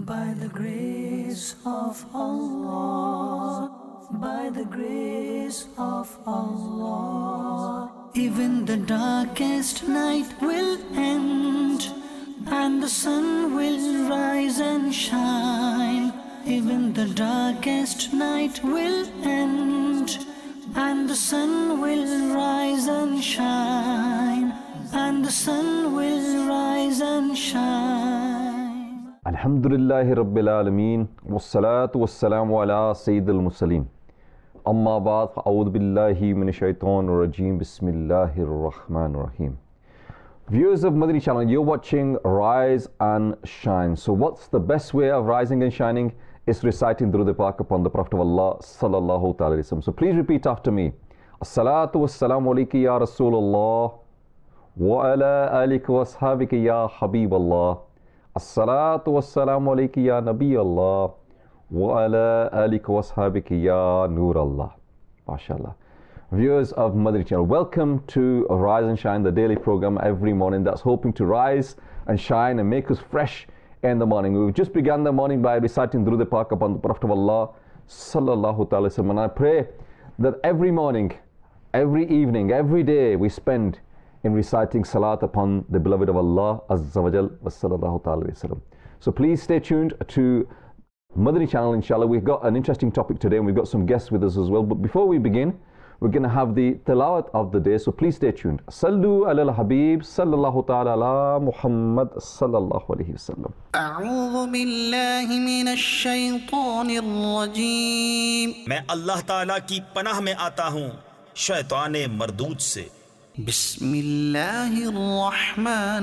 By the grace of Allah, by the grace of Allah, even the darkest night will end, and the sun will rise and shine. Even the darkest night will end, and the sun will rise and shine, and the sun will rise and shine. Alhamdulillahi Rabbil Alameen, wassalatu wassalamu ala Sayyidil Mursaleen. Amma ba'd, a'udhu billahi minash shaitanir rajeem, bismillahir rahmanir rahim. Viewers of Madani channel, you're watching Rise and Shine. So what's the best way of rising and shining? Is reciting Durud Pak upon the Prophet of Allah sallallahu ta'ala alayhi wa sallam. So please repeat after me. As-salatu was-salamu alayka ya Rasulullah wa ala alika wa ashabika ya Habib Allah. As-salatu was-salamu alayka ya Nabi Allah wa ala alika wa ashabika ya Nur Allah. MashaAllah. Viewers of Madani channel, welcome to Rise and Shine, the daily program every morning that's hoping to rise and shine and make us fresh in the morning. We've just begun the morning by reciting Durud Pak upon the Prophet of Allah sallallahu ta'ala wasallam. And I pray that every morning, every evening, every day we spend in reciting salat upon the beloved of Allah azza wa jal wa sallallahu ta'ala wasallam. So please stay tuned to Madani channel, inshallah. We've got an interesting topic today and we've got some guests with us as well. But before we begin, we're going to have the tilawat of the day, so please stay tuned. Sallu ala al-Habib sallallahu ta'ala ala Muhammad sallallahu alayhi wa sallam. A'udhu billahi minash shaitanir rajeem. میں اللہ تعالیٰ کی پناہ میں آتا ہوں شیطان مردود سے. بسم اللہ الرحمن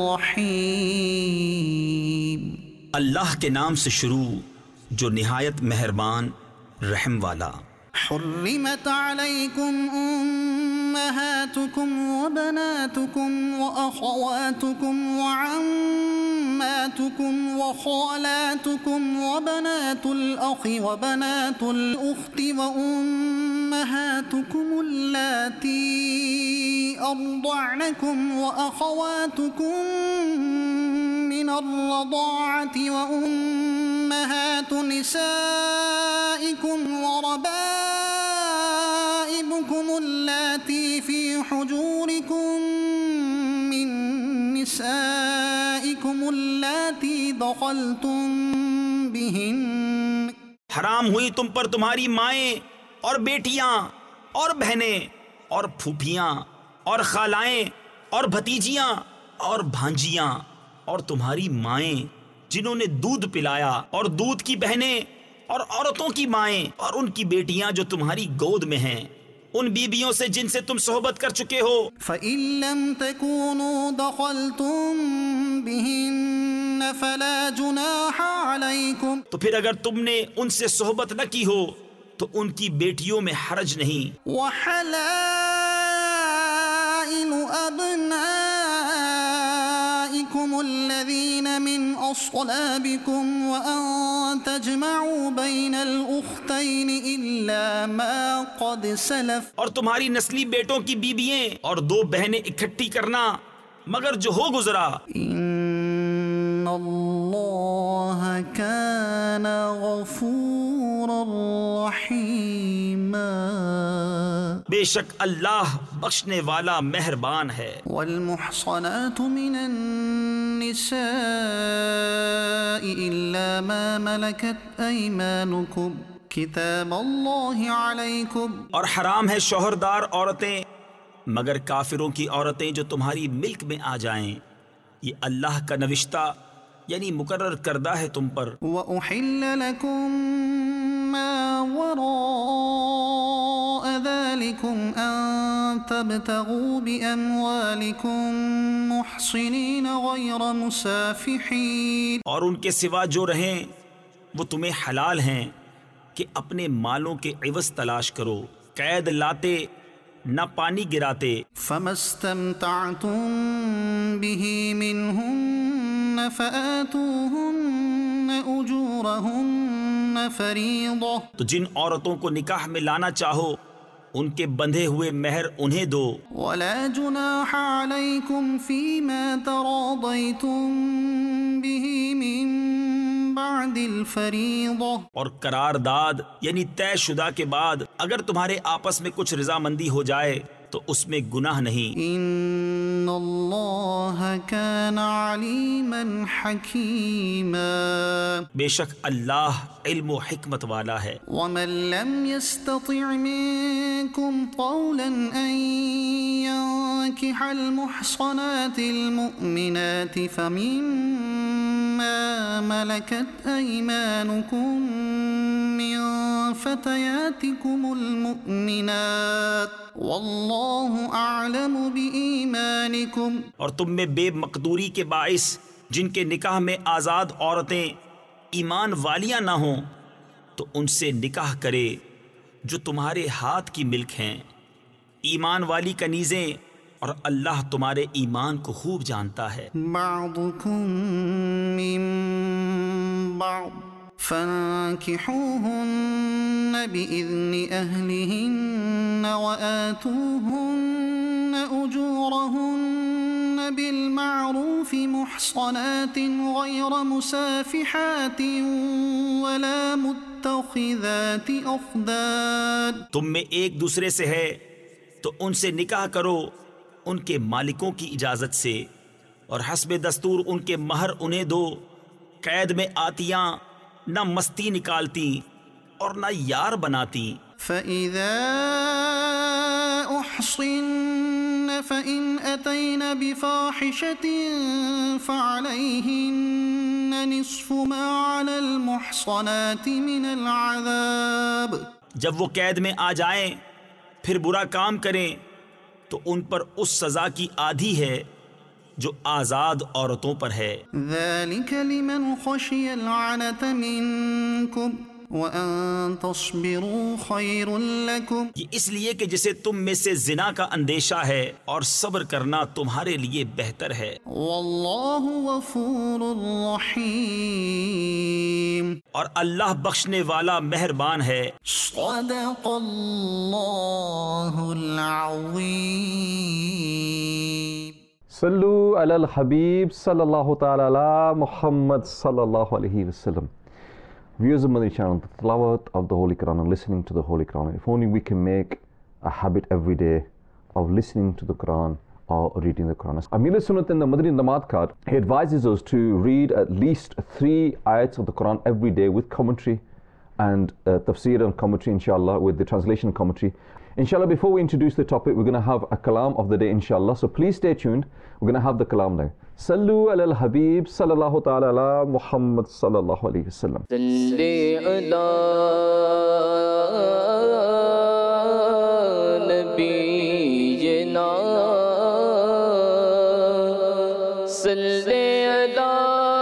الرحیم. اللہ کے نام سے شروع جو نہایت مہربان رحم والا. حرمت عليكم أمهاتكم وبناتكم وأخواتكم وعماتكم وخالاتكم وبنات الأخ وبنات الأخت وأمهاتكم اللاتي أرضعنكم وأخواتكم من الرضاعة وأمهات نسائكم وربائبكم اللاتي في حجوركم من نسائكم اللاتي دخلتم بهن. حرام ہوئی تم پر تمہاری مائیں اور بیٹیاں اور بہنیں اور پھوپھیاں اور خالائیں اور بھتیجیاں اور بھانجیاں اور تمہاری مائیں جنہوں نے دودھ پلایا اور دودھ کی بہنیں اور عورتوں کی مائیں اور ان کی بیٹیاں جو تمہاری گود میں ہیں ان بیبیوں سے جن سے تم صحبت کر چکے ہو. فَإِن لَّمْ تَكُونُوا دَخَلْتُم بِهِنَّ فَلَا جُنَاحَ عَلَيْكُمْ. تو پھر اگر تم نے ان سے صحبت نہ کی ہو تو ان کی بیٹیوں میں حرج نہیں. وَحَلَائِلُ أَبْنَائِكُمُ الَّذِينَ مِنْ أَصْلَابِكُمْ وَأَن تَجْمَعُوا بَيْنَ الْأُخْتَيْنِ إِلَّا مَا قَدْ سَلَفَ. اور تمہاری نسلی بیٹوں کی بیوییں اور دو بہنیں اکٹھی کرنا مگر جو ہو گزرا. إِنَّ اللَّهَ كَانَ غَفُورًا رَحِيمًا. بے شک اللہ بخشنے والا مہربان ہے. والمحصنات من النساء إلا ما ملكت أيمانكم كتاب الله عليكم. اور حرام ہے شوہردار عورتیں مگر کافروں کی عورتیں جو تمہاری ملک میں آ جائیں. یہ اللہ کا نوشتہ یعنی مقرر کردہ ہے تم پر. وأحل لكم ما وراء ذلكم أن تبتغوا بأموالكم محصنين غير مسافحين. اور ان کے سوا جو رہیں وہ تمہیں حلال ہیں کہ اپنے مالوں کے عوض تلاش کرو قید لاتے نہ پانی گراتے. فما استمتعتم به منهن فآتوهن أجورهن فريضة. تو جن عورتوں کو نکاح میں لانا چاہو ان کے بندھے ہوئے مہر انہیں دو. ولا جناح عليكم فيما تراضيتم به من بعد بعد الفریضہ، اور قرارداد یعنی طے شدہ کے بعد اگر تمہارے آپس میں کچھ رضامندی ہو جائے تو اس میں گناہ نہیں۔ ان اللہ کان علیما حکیما، بے شک اللہ علم و حکمت والا ہے۔ ومن لم يستطع منكم طولا ان ينكح المحصنات المؤمنات فمما ملكت ايمانكم من فتياتكم المؤمنات واللہ اعلم بایمانکم، اور تم میں بے مقدوری کے باعث جن کے نکاح میں آزاد عورتیں ایمان والیاں نہ ہوں تو ان سے نکاح کرے جو تمہارے ہاتھ کی ملک ہیں، ایمان والی کنیزیں، اور اللہ تمہارے ایمان کو خوب جانتا ہے۔ بعضکم من بعض فانكحوهن بإذن أهلهن وآتوهن أجورهن بالمعروف محصنات غير مسافحات ولا متخذات أخدان، تم میں ایک دوسرے سے ہے تو ان سے نکاح کرو ان کے مالکوں کی اجازت سے، اور حسب دستور ان کے مہر انہیں دو، قید میں آتیاں نہ مستی نکالتی اور نہ یار بناتی۔ فَإِذَا أُحْصِنَّ فَإِنْ أَتَيْنَ بِفَاحِشَةٍ فَعَلَيْهِنَّ نِصْفُ مَا عَلَى الْمُحْصَنَاتِ مِنَ الْعَذَابِ، جب وہ قید میں آ جائیں پھر برا کام کریں تو ان پر اس سزا کی آدھی ہے جو آزاد عورتوں پر ہے۔ ذَلِكَ لِمَنْ خَشِيَ الْعَنَتَ مِنْكُمْ وَأَن تَصْبِرُوا خَيْرٌ لَكُمْ، یہ اس لیے کہ جسے تم میں سے زنا کا اندیشہ ہے اور صبر کرنا تمہارے لیے بہتر ہے۔ وَاللَّهُ غَفُورٌ رَحِيمٌ، اور اللہ بخشنے والا مہربان ہے۔ صدق اللہ العظیم۔ صلو علی الحبیب صلی اللہ تعالی علی Muhammad sallallahu alaihi wasallam. Viewers of Madani channel, the tilawat of the Holy Quran and listening to the Holy Quran. If only we can make a habit every day of listening to the Quran or reading the Quran. Amir Sunnat in the Madani Namat card, he advises us to read at least 3 ayats of the Quran every day with commentary and tafsir and commentary, inshallah, with the translation and commentary. Inshallah, before we introduce the topic, we're going to have a kalam of the day, inshallah. So please stay tuned. We're going to have the kalam now. Sallu ala al-Habib sallallahu ta'ala ala Muhammad sallallahu alayhi wa sallam. Salli ala nabiyyina, salli ala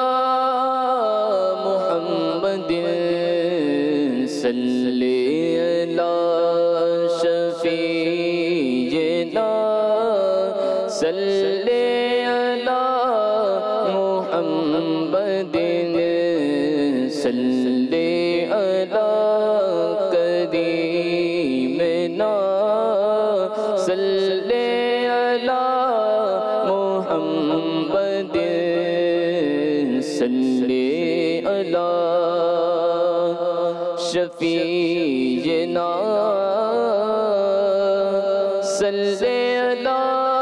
Muhammadin, salli ala shafiyyina, salli ala Muhammadin, salli ala kareemina, salli ala Muhammadin, salli ala shafiyyina, salli ala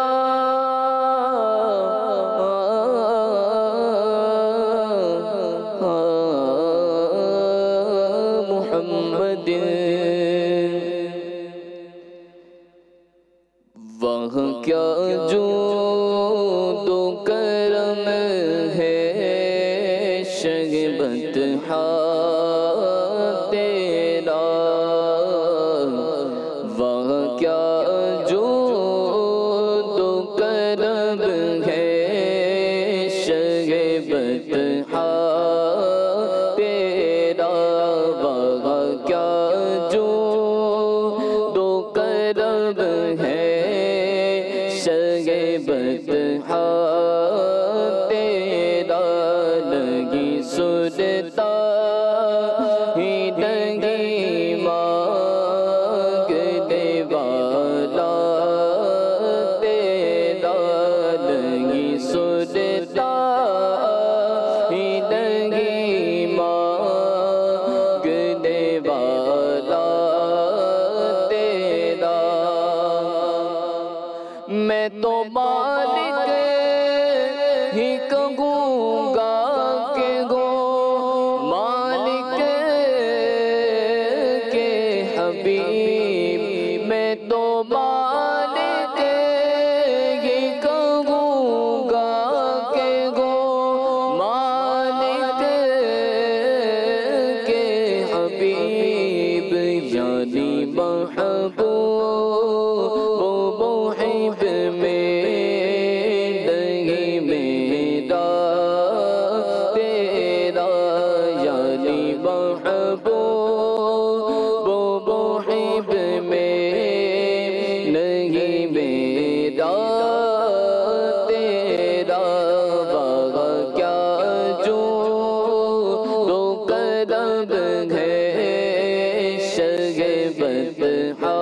Muhammadin۔ وہاں کیا جود و کرم ہے شگبت تیرا، وہاں کیا جود و کرم ہے شگبت تیرا، وہاں کیا جود و کرم ہے شگبت تیرا، لگی سنتا ہی لگی مانگنے والا تیرا، لگی سنتا ہی لگی مانگنے حبیب یعنی محبوب محب میں نہیں میرا تیرا یعنی محبوب محب میں نہیں میرا تیرا وہاں کیا جو دو قدم ہے شہ بطحا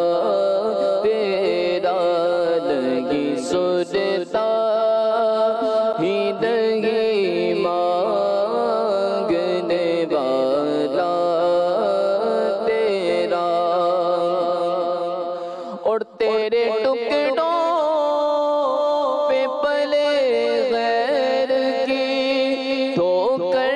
تیرا نہیں سنتا ہی نہیں مانگنے والا تیرا اور تیرے ٹکڑوں پہ پلے غیر کی ٹھوکر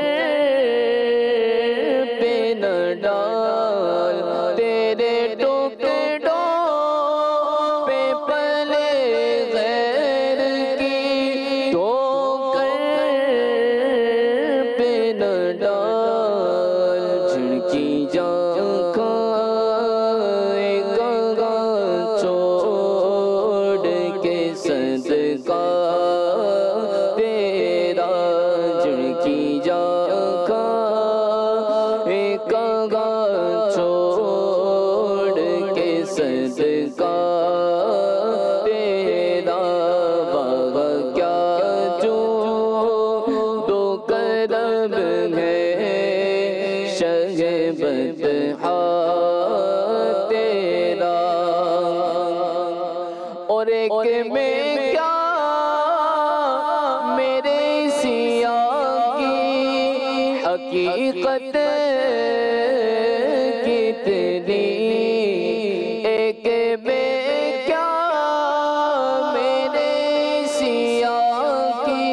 پہ نہ ڈال تیرے ٹکڑوں پہ پلے غیر کی ٹھوکر پہ نہ ڈال جھڑکی جانکھاں چھوڑ کے صدقہ تیرا جھڑکی جانکھاں چھوڑ کے صدقہ تیرا وہاں کیا جو دو قدم ہے شہ بطحا تیرا اور ایک میں کیا میرے سیاہ کی حقیقت کتنی ایک میں کیا میرے سیاہ کی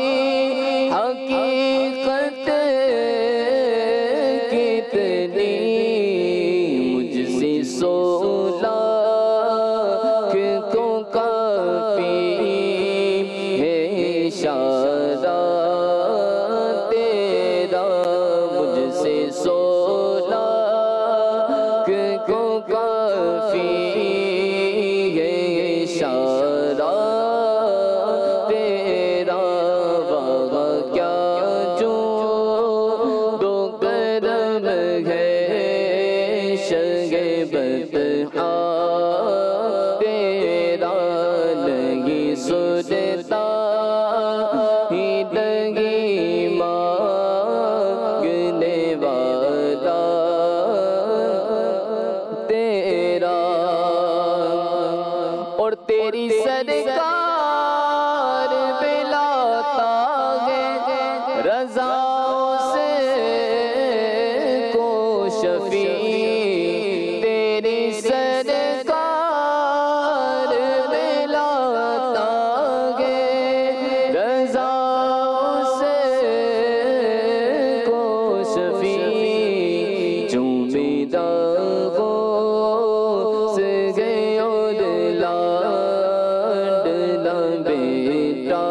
حقیقت کتنی مجھ سے 16 کو کافی ہے اشارہ تیرا مجھ سے 16 کو کافی ہے اشارہ تیرا وہاں کیا جو دو قدم ہے شہ بطحا تیرا نہیں سنتا ہی نہیں مانگنے والا تیرا اور تیری سرکار ملاتا ہے رضا سے کو شفیع تیری سرکار ملاتا ہے رضا سے کو شفیع جو میرا غوث گئے اور لاڈلا بیٹا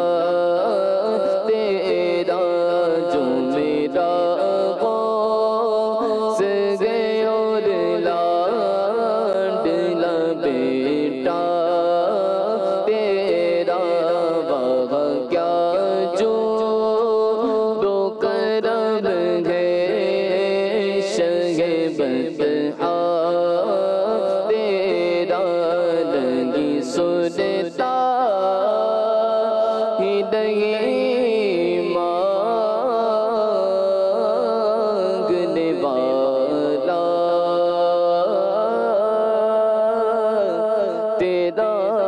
تیرا جو میرا غوث گئے اور لاڈلا بیٹا تیرا وہاں کیا جو دو قدم ہے شہ بطحا تیرا نہیں سنتا ہی نہیں مانگنے والا تیرا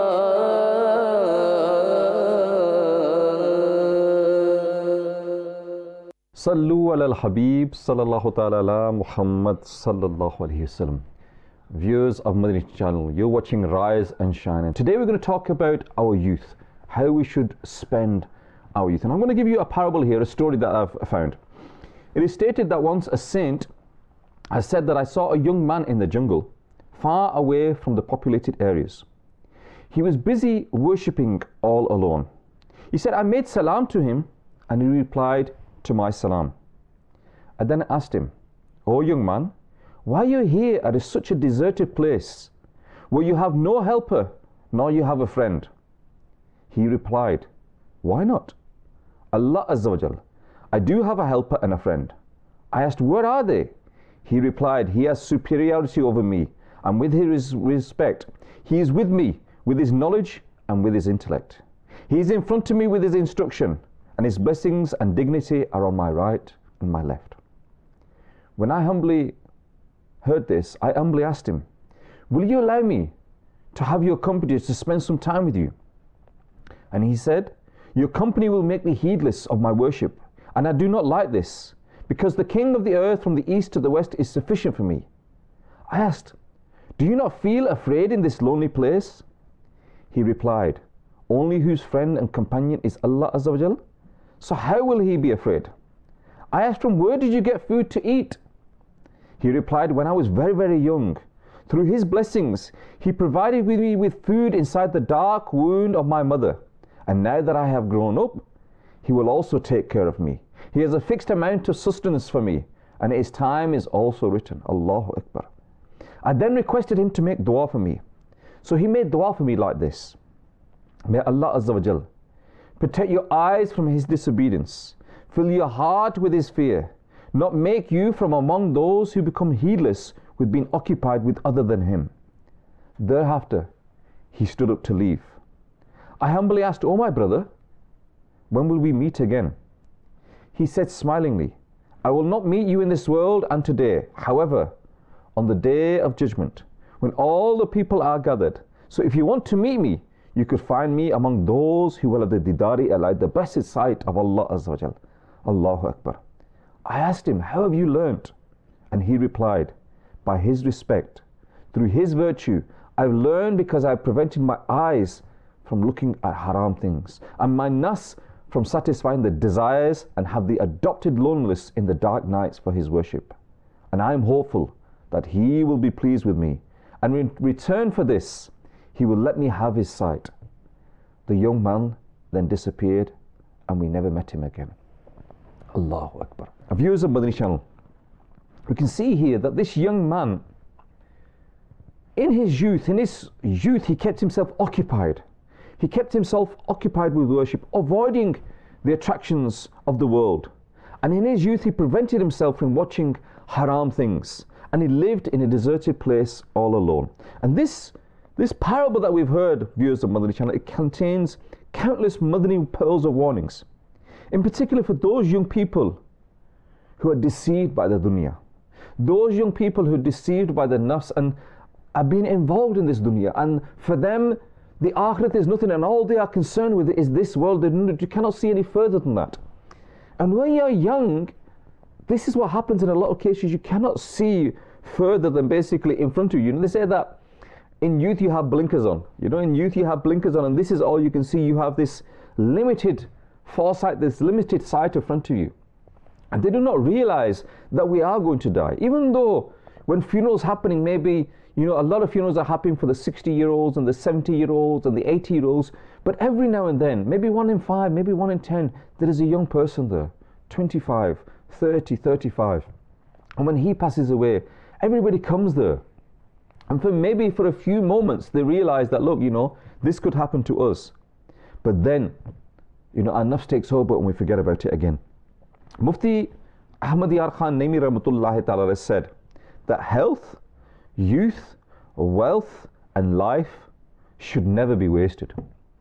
صلو علی الحبیب صلی اللہ تعالی علی محمد صلی اللہ علیہ وسلم. Viewers of Madani channel, you're watching Rise and Shine, and today we're going to talk about our youth, how we should spend our youth. And I'm going to give you a parable here, a story that I've found. It is stated that once a saint has said that I saw a young man in the jungle, far away from the populated areas. He was busy worshipping all alone. He said, I made salam to him, and he replied to my salam. I then asked him, "O young man, why are you here at such a deserted place where you have no helper nor you have a friend? He replied, why not? Allah Azza wa Jal, I do have a helper and a friend. I asked, where are they? He replied, he has superiority over me, and with his respect, he is with me with his knowledge and with his intellect. He is in front of me with his instruction, and his blessings and dignity are on my right and my left. When I humbly heard this, I humbly asked him, will you allow me to have your company to spend some time with you? And he said, your company will make me heedless of my worship, and I do not like this, because the king of the earth from the east to the west is sufficient for me. I asked, do you not feel afraid in this lonely place? He replied, only whose friend and companion is Allah Azza wa Jal. So how will he be afraid? I asked him, where did you get food to eat? He replied, when I was very, very young, through his blessings, he provided me with food inside the dark womb of my mother. And now that I have grown up, he will also take care of me. He has a fixed amount of sustenance for me, and his time is also written. Allahu Akbar. I then requested him to make dua for me. So he made dua for me like this. May Allah Azza wa Jal protect your eyes from his disobedience, fill your heart with his fear, not make you from among those who become heedless with being occupied with other than him. Thereafter, he stood up to leave. I humbly asked, oh my brother, when will we meet again? He said smilingly, I will not meet you in this world and today. However, on the day of judgment, when all the people are gathered. So if you want to meet me, you could find me among those who will have the didari alai, the blessed sight of Allah Azza wa Jal. Allahu Akbar. I asked him, how have you learnt? And he replied, by his respect, through his virtue, I've learned because I've prevented my eyes from looking at haram things, and my nas from satisfying the desires, and have the adopted loneliness in the dark nights for his worship. And I am hopeful that he will be pleased with me, and in return for this, he will let me have his sight. The young man then disappeared, and we never met him again. Allahu Akbar. Viewers of Madani Channel, we can see here that this young man, in his youth, he kept himself occupied. He kept himself occupied with worship, avoiding the attractions of the world. And in his youth, he prevented himself from watching haram things. And he lived in a deserted place all alone. And this parable that we've heard, viewers of Madani Channel, it contains countless Madani pearls of warnings. In particular for those young people who are deceived by the dunya. Those young people who are deceived by the nafs and are being involved in this dunya. And for them, the akhirat is nothing, and all they are concerned with is this world. You cannot see any further than that. And when you're young, this is what happens in a lot of cases. You cannot see further than basically in front of you. They say that in youth you have blinkers on. In youth you have blinkers on, and this is all you can see. You have this limited foresight, this limited sight in front of you. And they do not realize that we are going to die. Even though when funerals happening, maybe, a lot of funerals are happening for the 60-year-olds and the 70-year-olds and the 80-year-olds. But every now and then, maybe 1 in 5, maybe 1 in 10, there is a young person there, 25, 30, 35. And when he passes away, everybody comes there. And maybe for a few moments, they realize that, look, this could happen to us. But then, our nafs takes over and we forget about it again. Mufti Ahmad Yar Khan Naimi Rahmatullahi Ta'ala has said that health, youth, wealth and life should never be wasted.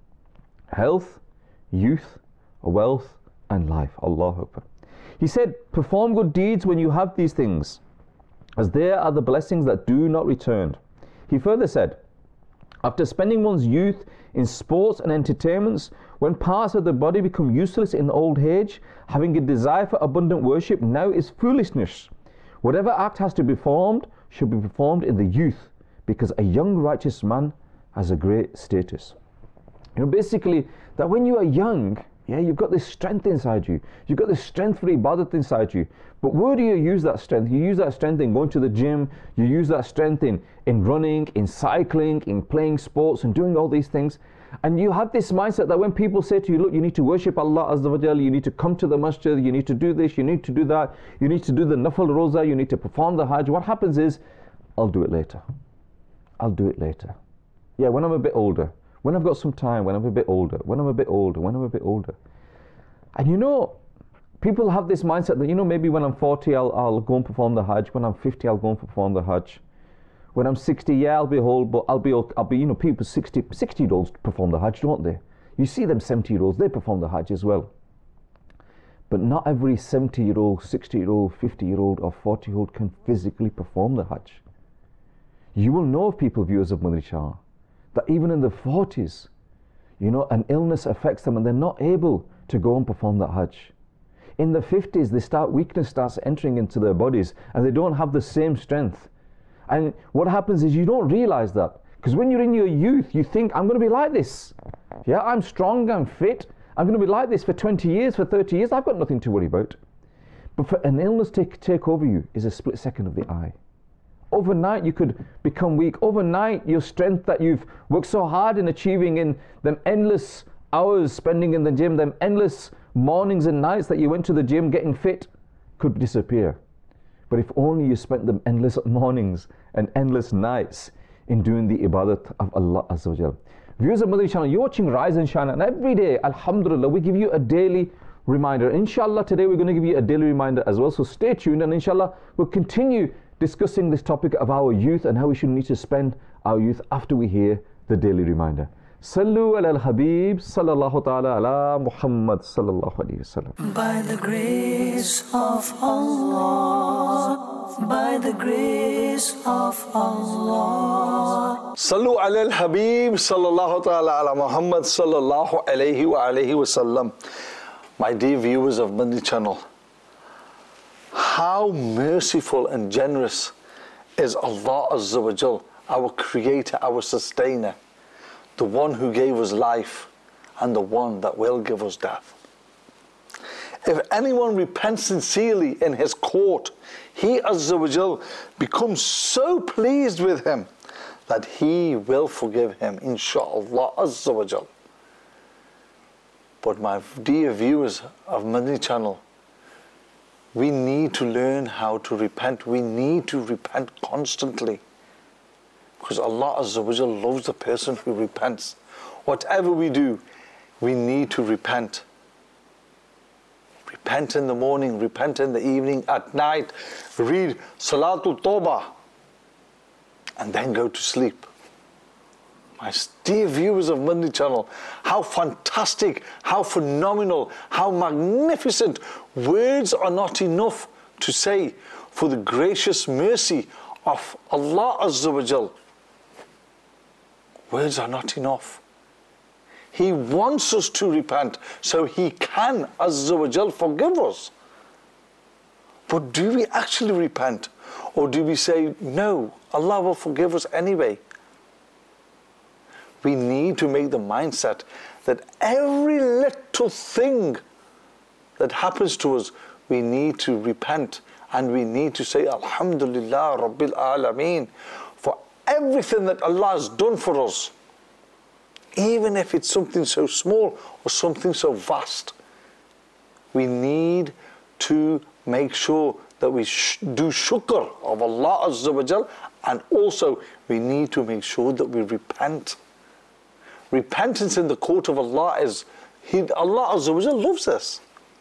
Health, youth, wealth and life. Allahu Akbar. He said, perform good deeds when you have these things, as there are the blessings that do not return. He further said, after spending one's youth in sports and entertainments, when parts of the body become useless in old age, having a desire for abundant worship now is foolishness. Whatever act has to be performed should be performed in the youth, because a young righteous man has a great status. Basically, that when you are young, you've got this strength inside you. You've got this strength for ibadat inside you. But where do you use that strength? You use that strength in going to the gym. You use that strength in running, in cycling, in playing sports and doing all these things. And you have this mindset that when people say to you, look, you need to worship Allah Azza wa Jal, you need to come to the masjid, you need to do this, you need to do that, you need to do the nafal roza, you need to perform the hajj. What happens is, I'll do it later. I'll do it later. Yeah, when I'm a bit older, when I've got some time, when I'm a bit older, when I'm a bit older, when I'm a bit older. And you know, people have this mindset that, you know, maybe when I'm 40, I'll go and perform the hajj. When I'm 50, I'll go and perform the hajj. When I'm 60, yeah, I'll be whole, but I'll be, you know, people 60-year-olds perform the hajj, don't they? You see them 70-year-olds, they perform the hajj as well. But not every 70-year-old, 60-year-old, 50-year-old or 40-year-old can physically perform the hajj. You will know of people, viewers of Madani Channel, that even in their 40s, you know, an illness affects them and they're not able to go and perform that hajj. In the 50s, weakness starts entering into their bodies and they don't have the same strength. And what happens is you don't realize that. Because when you're in your youth, you think, I'm going to be like this. Yeah, I'm strong, I'm fit. I'm going to be like this for 20 years, for 30 years. I've got nothing to worry about. But for an illness to take over you is a split second of the eye. Overnight, you could become weak. Overnight, your strength that you've worked so hard in achieving in them endless hours spending in the gym, them endless mornings and nights that you went to the gym getting fit, could disappear. But if only you spent them endless mornings and endless nights in doing the ibadat of Allah Azza wa Jal. Viewers of Madani Channel, you're watching Rise and Shine, and every day, alhamdulillah, we give you a daily reminder. Inshallah, today we're going to give you a daily reminder as well. So stay tuned, and inshallah, we'll continue discussing this topic of our youth and how we should need to spend our youth after we hear the daily reminder. Sallu ala al-Habib sallallahu ta'ala ala Muhammad sallallahu alayhi wa sallam. By the grace of Allah, by the grace of Allah. Sallu ala al-Habib sallallahu ta'ala ala Muhammad sallallahu alayhi wa sallam. My dear viewers of Madani Channel, how merciful and generous is Allah Azza wa Jal, our creator, our sustainer, the one who gave us life and the one that will give us death. If anyone repents sincerely in his court, he Azza wa Jal becomes so pleased with him that he will forgive him, inshaAllah Azza wa Jal. But my dear viewers of Madani Channel, we need to learn how to repent. We need to repent constantly. Because Allah Azza wa Jal loves the person who repents. Whatever we do, we need to repent. Repent in the morning, repent in the evening, at night. Read Salatul Tawbah. And then go to sleep. My dear viewers of Madani Channel, how fantastic, how phenomenal, how magnificent. Words are not enough to say for the gracious mercy of Allah Azza wa Jal. Words are not enough. He wants us to repent so He can, Azza wa Jal, forgive us. But do we actually repent? Or do we say, no, Allah will forgive us anyway? We need to make the mindset that every little thing that happens to us, we need to repent and we need to say, Alhamdulillah Rabbil Alameen, for everything that Allah has done for us, even if it's something so small or something so vast. We need to make sure that we do shukr of Allah Azza wa Jal, and also we need to make sure that we repent. Repentance in the court of Allah is, Allah Azza wa Jal loves us.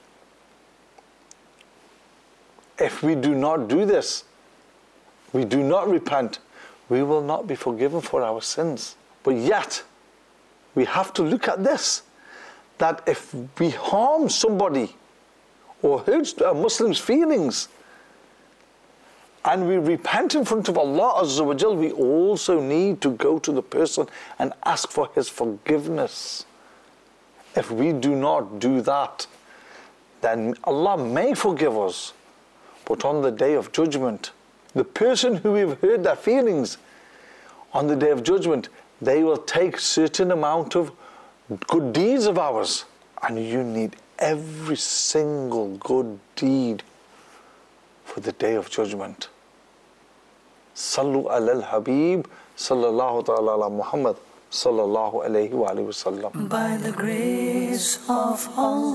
If we do not do this, we do not repent, we will not be forgiven for our sins. But yet, we have to look at this, that if we harm somebody or hurt a Muslim's feelings, and we repent in front of Allah Azza wa Jal, we also need to go to the person and ask for his forgiveness. If we do not do that, then Allah may forgive us, but on the day of judgment, the person who we've hurt their feelings, on the day of judgment, they will take certain amount of good deeds of ours, and you need every single good deed for the day of judgment. Sallu ala al-Habib sallallahu ta'ala ala Muhammad Sallallahu alayhi wa alihi wasallam. By the grace of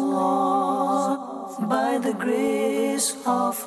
Allah, by the grace of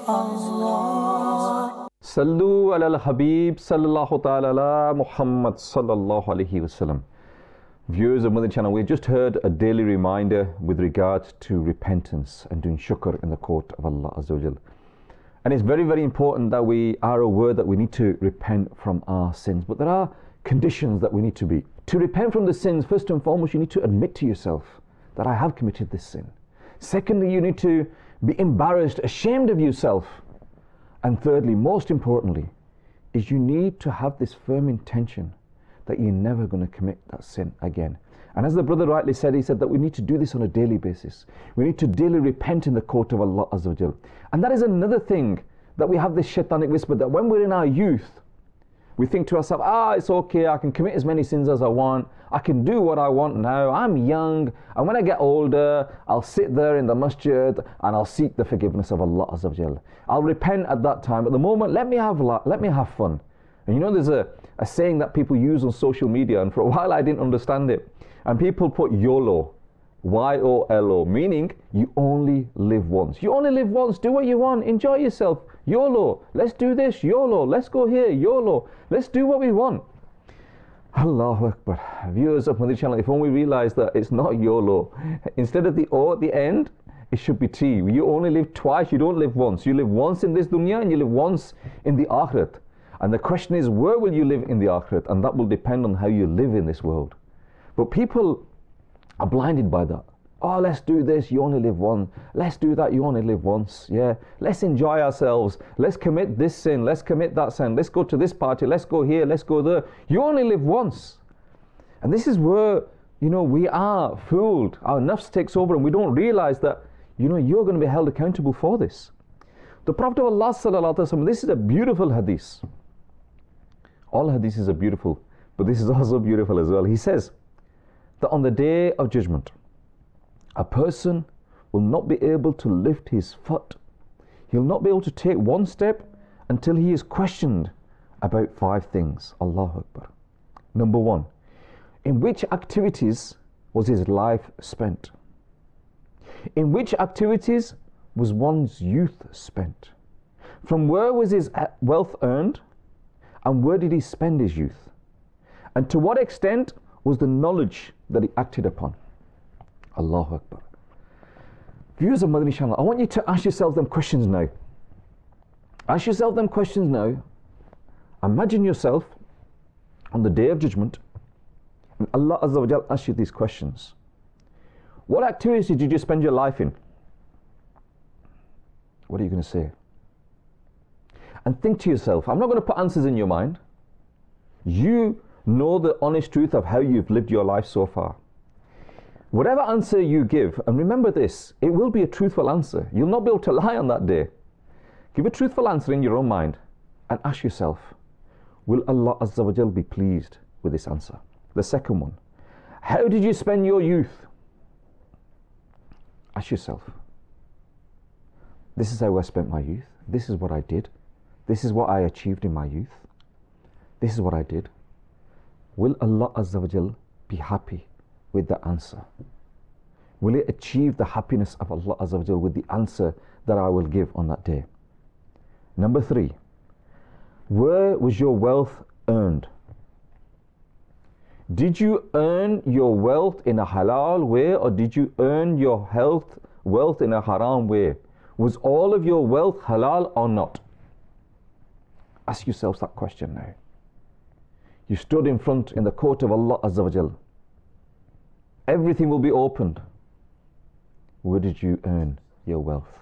Allah. Sallu ala al-Habib sallallahu ta'ala ala Muhammad sallallahu alayhi wasallam. Viewers of Madani Channel, we just heard a daily reminder with regards to repentance and doing shukr in the court of Allah Azza wa Jal. And it's very, very important that we are aware that we need to repent from our sins. But there are conditions that we need to be. To repent from the sins, first and foremost, you need to admit to yourself that I have committed this sin. Secondly, you need to be embarrassed, ashamed of yourself. And thirdly, most importantly, is you need to have this firm intention that you're never going to commit that sin again. And as the brother rightly said, he said that we need to do this on a daily basis. We need to daily repent in the court of Allah Azza wa Jal. And that is another thing that we have this shaitanic whisper that when we're in our youth, we think to ourselves, it's okay, I can commit as many sins as I want, I can do what I want now, I'm young, and when I get older, I'll sit there in the masjid and I'll seek the forgiveness of Allah Azza wa Jal. I'll repent at that time. At the moment, let me have fun. And you know, there's a saying that people use on social media, and for a while I didn't understand it. And people put YOLO, Y-O-L-O, meaning you only live once. You only live once, do what you want, enjoy yourself. YOLO, let's do this, YOLO, let's go here, YOLO, let's do what we want. Allahu Akbar. Viewers of Madani Channel, if only we realize that it's not YOLO. Instead of the O at the end, it should be T. You only live twice, you don't live once. You live once in this dunya and you live once in the akhirat. And the question is, where will you live in the akhirat? And that will depend on how you live in this world. But people are blinded by that. Let's do this, you only live once. Let's do that, you only live once. Yeah, let's enjoy ourselves. Let's commit this sin, let's commit that sin. Let's go to this party, let's go here, let's go there. You only live once. And this is where, we are fooled. Our nafs takes over and we don't realize that, you're going to be held accountable for this. The Prophet of Allah sallallahu alaihi wasallam, this is a beautiful hadith. All hadiths are beautiful, but this is also beautiful as well. He says that on the day of judgment, a person will not be able to lift his foot. He'll not be able to take one step until he is questioned about 5 things. Allahu Akbar. Number 1, in which activities was his life spent? In which activities was one's youth spent? From where was his wealth earned? And where did he spend his youth? And to what extent was the knowledge that he acted upon? Allahu Akbar. Viewers of Madani Channel, I want you to ask yourself them questions now. Ask yourself them questions now. Imagine yourself on the day of judgment, and Allah Azza wa Jal asks you these questions. What activities did you spend your life in? What are you going to say? And think to yourself, I'm not going to put answers in your mind. You know the honest truth of how you've lived your life so far. Whatever answer you give, and remember this, it will be a truthful answer. You'll not be able to lie on that day. Give a truthful answer in your own mind and ask yourself, will Allah Azza wa Jal be pleased with this answer? The second one, how did you spend your youth? Ask yourself, this is how I spent my youth. This is what I did. This is what I achieved in my youth. This is what I did. Will Allah Azza wa Jal be happy with the answer? Will it achieve the happiness of Allah Azza wa Jal with the answer that I will give on that day? Number 3, where was your wealth earned? Did you earn your wealth in a halal way, or did you earn your wealth in a haram way? Was all of your wealth halal or not? Ask yourselves that question now. You stood in front in the court of Allah Azza wa Jal. Everything will be opened. Where did you earn your wealth?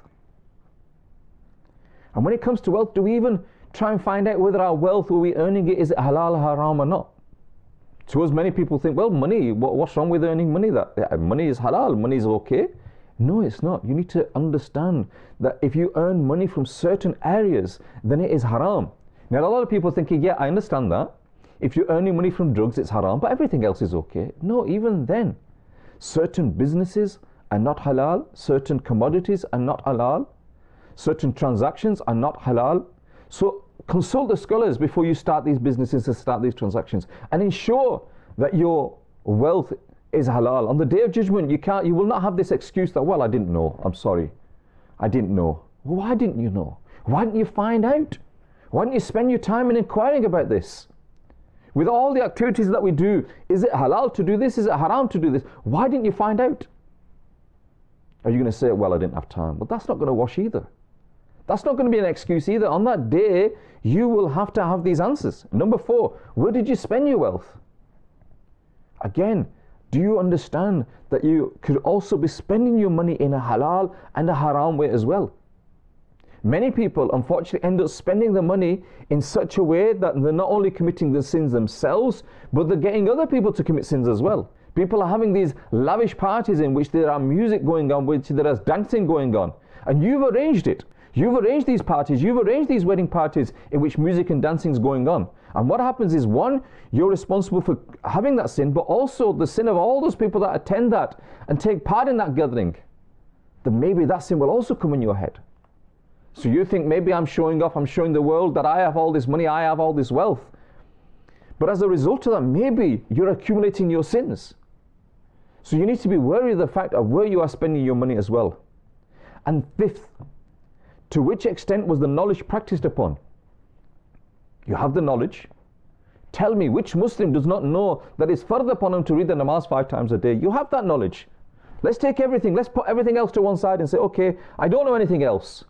And when it comes to wealth, do we even try and find out whether our wealth, were we earning it, is it halal or haram or not? To us, many people think, well, money, what's wrong with earning money? That money is halal, money is okay. No, it's not. You need to understand that if you earn money from certain areas, then it is haram. Now, a lot of people thinking, yeah, I understand that. If you're earning money from drugs, it's haram, but everything else is okay. No, even then, certain businesses are not halal, certain commodities are not halal, certain transactions are not halal. So consult the scholars before you start these businesses and start these transactions, and ensure that your wealth is halal. On the Day of Judgment, you will not have this excuse that, well, I didn't know, I'm sorry, I didn't know. Why didn't you know? Why didn't you find out? Why didn't you spend your time in inquiring about this? With all the activities that we do, is it halal to do this? Is it haram to do this? Why didn't you find out? Are you going to say, well, I didn't have time? Well, that's not going to wash either. That's not going to be an excuse either. On that day, you will have to have these answers. Number 4, where did you spend your wealth? Again, do you understand that you could also be spending your money in a halal and a haram way as well? Many people, unfortunately, end up spending the money in such a way that they're not only committing the sins themselves, but they're getting other people to commit sins as well. People are having these lavish parties in which there are music going on, which there is dancing going on. And you've arranged it. You've arranged these parties, you've arranged these wedding parties in which music and dancing is going on. And what happens is, one, you're responsible for having that sin, but also the sin of all those people that attend that and take part in that gathering. Then maybe that sin will also come in your head. So you think, maybe I'm showing off, I'm showing the world that I have all this money, I have all this wealth. But as a result of that, maybe you're accumulating your sins. So you need to be wary of the fact of where you are spending your money as well. And 5th, to which extent was the knowledge practiced upon? You have the knowledge. Tell me, which Muslim does not know that it's fard upon him to read the namaz 5 times a day? You have that knowledge. Let's take everything, let's put everything else to one side and say, okay, I don't know anything else.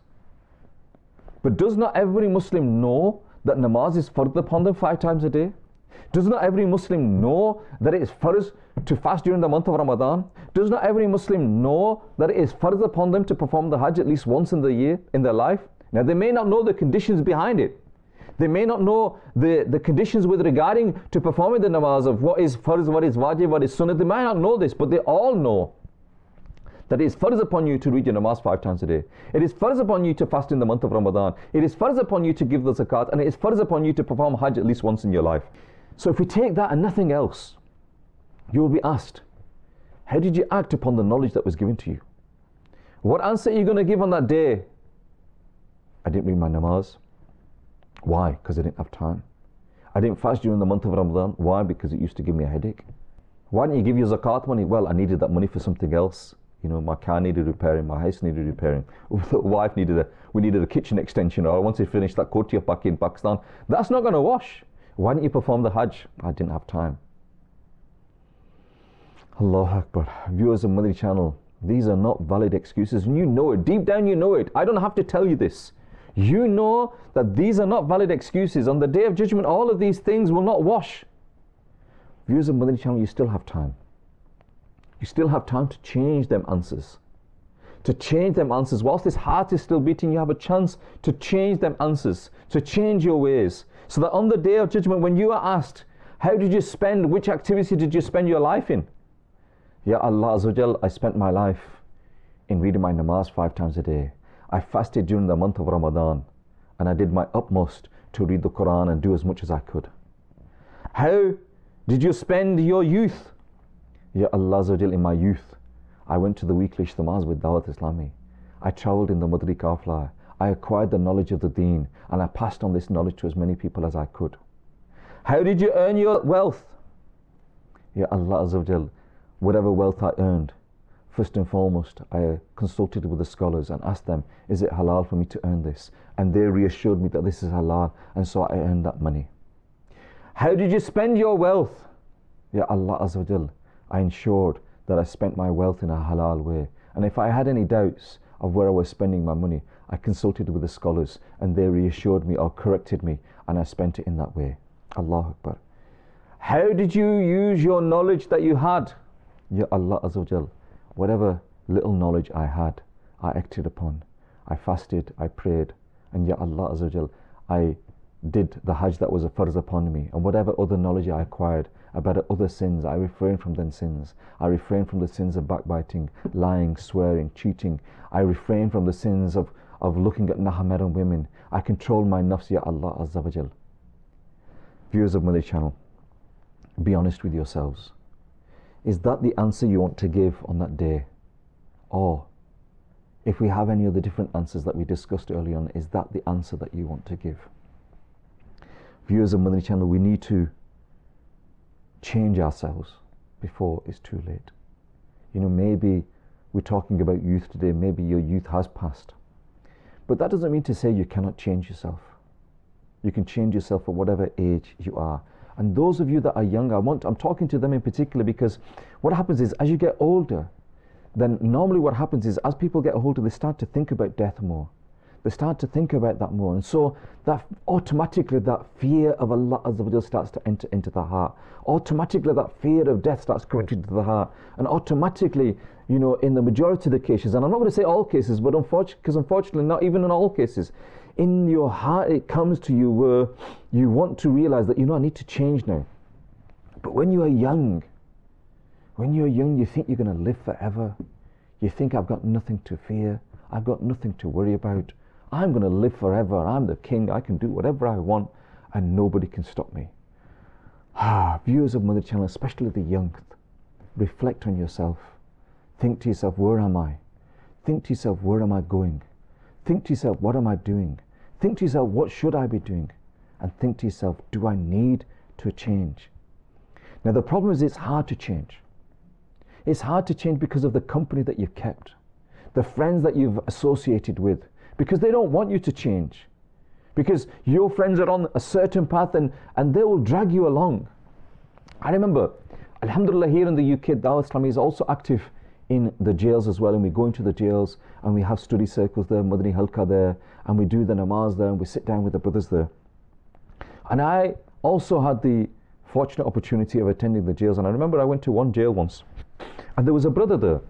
But does not every Muslim know that namaz is fard upon them 5 times a day? Does not every Muslim know that it is farz to fast during the month of Ramadan? Does not every Muslim know that it is farz upon them to perform the Hajj at least once in the year, in their life? Now, they may not know the conditions behind it. They may not know the conditions with regarding to performing the namaz of what is farz, what is wajib, what is sunnah. They might not know this, but they all know that it is farz upon you to read your namaz 5 times a day. It is farz upon you to fast in the month of Ramadan. It is farz upon you to give the zakat, and it is farz upon you to perform Hajj at least once in your life. So if we take that and nothing else, you will be asked, how did you act upon the knowledge that was given to you? What answer are you going to give on that day? I didn't read my namaz. Why? Because I didn't have time. I didn't fast during the month of Ramadan. Why? Because it used to give me a headache. Why didn't you give your zakat money? Well, I needed that money for something else. You know, my car needed repairing, my house needed repairing, the wife needed we needed a kitchen extension, or I wanted to finish that koti back in Pakistan. That's not going to wash. Why didn't you perform the Hajj? I didn't have time. Allahu Akbar. Viewers of Madani Channel, these are not valid excuses, and you know it. Deep down you know it. I don't have to tell you this. You know that these are not valid excuses. On the Day of Judgment, all of these things will not wash. Viewers of Madani Channel, you still have time. You still have time to change them answers. To change them answers. Whilst this heart is still beating, you have a chance to change them answers, to change your ways. So that on the Day of Judgment, when you are asked, how did you spend, which activity did you spend your life in? Ya Allah Azza wa Jal, I spent my life in reading my namaz 5 times a day. I fasted during the month of Ramadan, and I did my utmost to read the Quran and do as much as I could. How did you spend your youth? Ya Allah Azza wa Jal, in my youth, I went to the weekly Ijtima'as with Dawat Islami. I travelled in the Madri Qafla. I acquired the knowledge of the deen, and I passed on this knowledge to as many people as I could. How did you earn your wealth? Ya Allah Azza wa Jal, whatever wealth I earned, first and foremost, I consulted with the scholars and asked them, is it halal for me to earn this? And they reassured me that this is halal, and so I earned that money. How did you spend your wealth? Ya Allah Azza wa Jal, I ensured that I spent my wealth in a halal way. And if I had any doubts of where I was spending my money, I consulted with the scholars and they reassured me or corrected me, and I spent it in that way. Allahu Akbar. How did you use your knowledge that you had? Ya Allah Azza wa Jal, whatever little knowledge I had, I acted upon. I fasted, I prayed, and Ya Allah Azza wa Jal, I did the Hajj that was a farz upon me, and whatever other knowledge I acquired about other sins, I refrained from them sins. I refrained from the sins of backbiting, lying, swearing, cheating. I refrained from the sins of looking at Nahamaran women. I controlled my nafs, Ya Allah Azza wa Jal. Viewers of Madani Channel, be honest with yourselves. Is that the answer you want to give on that day? Or, if we have any other different answers that we discussed earlier on, is that the answer that you want to give? Viewers of Madani Channel, we need to change ourselves before it's too late. You know, maybe we're talking about youth today, maybe your youth has passed. But that doesn't mean to say you cannot change yourself. You can change yourself at whatever age you are. And those of you that are young, I'm talking to them in particular, because what happens is as you get older, then normally what happens is as people get older, they start to think about death more. They start to think about that more. And so that automatically that fear of Allah Azza wa Jal starts to enter into the heart. Automatically that fear of death starts coming into the heart. And automatically, you know, in the majority of the cases, and I'm not going to say all cases, but unfortunately not even in all cases, in your heart it comes to you where you want to realize that, you know, I need to change now. But when you are young, you think you're going to live forever. You think I've got nothing to fear. I've got nothing to worry about. I'm going to live forever. I'm the king. I can do whatever I want and nobody can stop me. Viewers of Mother Channel, especially the young, reflect on yourself. Think to yourself, where am I? Think to yourself, where am I going? Think to yourself, what am I doing? Think to yourself, what should I be doing? And think to yourself, do I need to change? Now the problem is it's hard to change. It's hard to change because of the company that you've kept, the friends that you've associated with, because they don't want you to change. Because your friends are on a certain path and they will drag you along. I remember, alhamdulillah, here in the UK, Dawah Islami is also active in the jails as well, and we go into the jails and we have study circles there, Madani Halqa there, and we do the namaz there, and we sit down with the brothers there. And I also had the fortunate opportunity of attending the jails, and I remember I went to one jail once, and there was a brother there,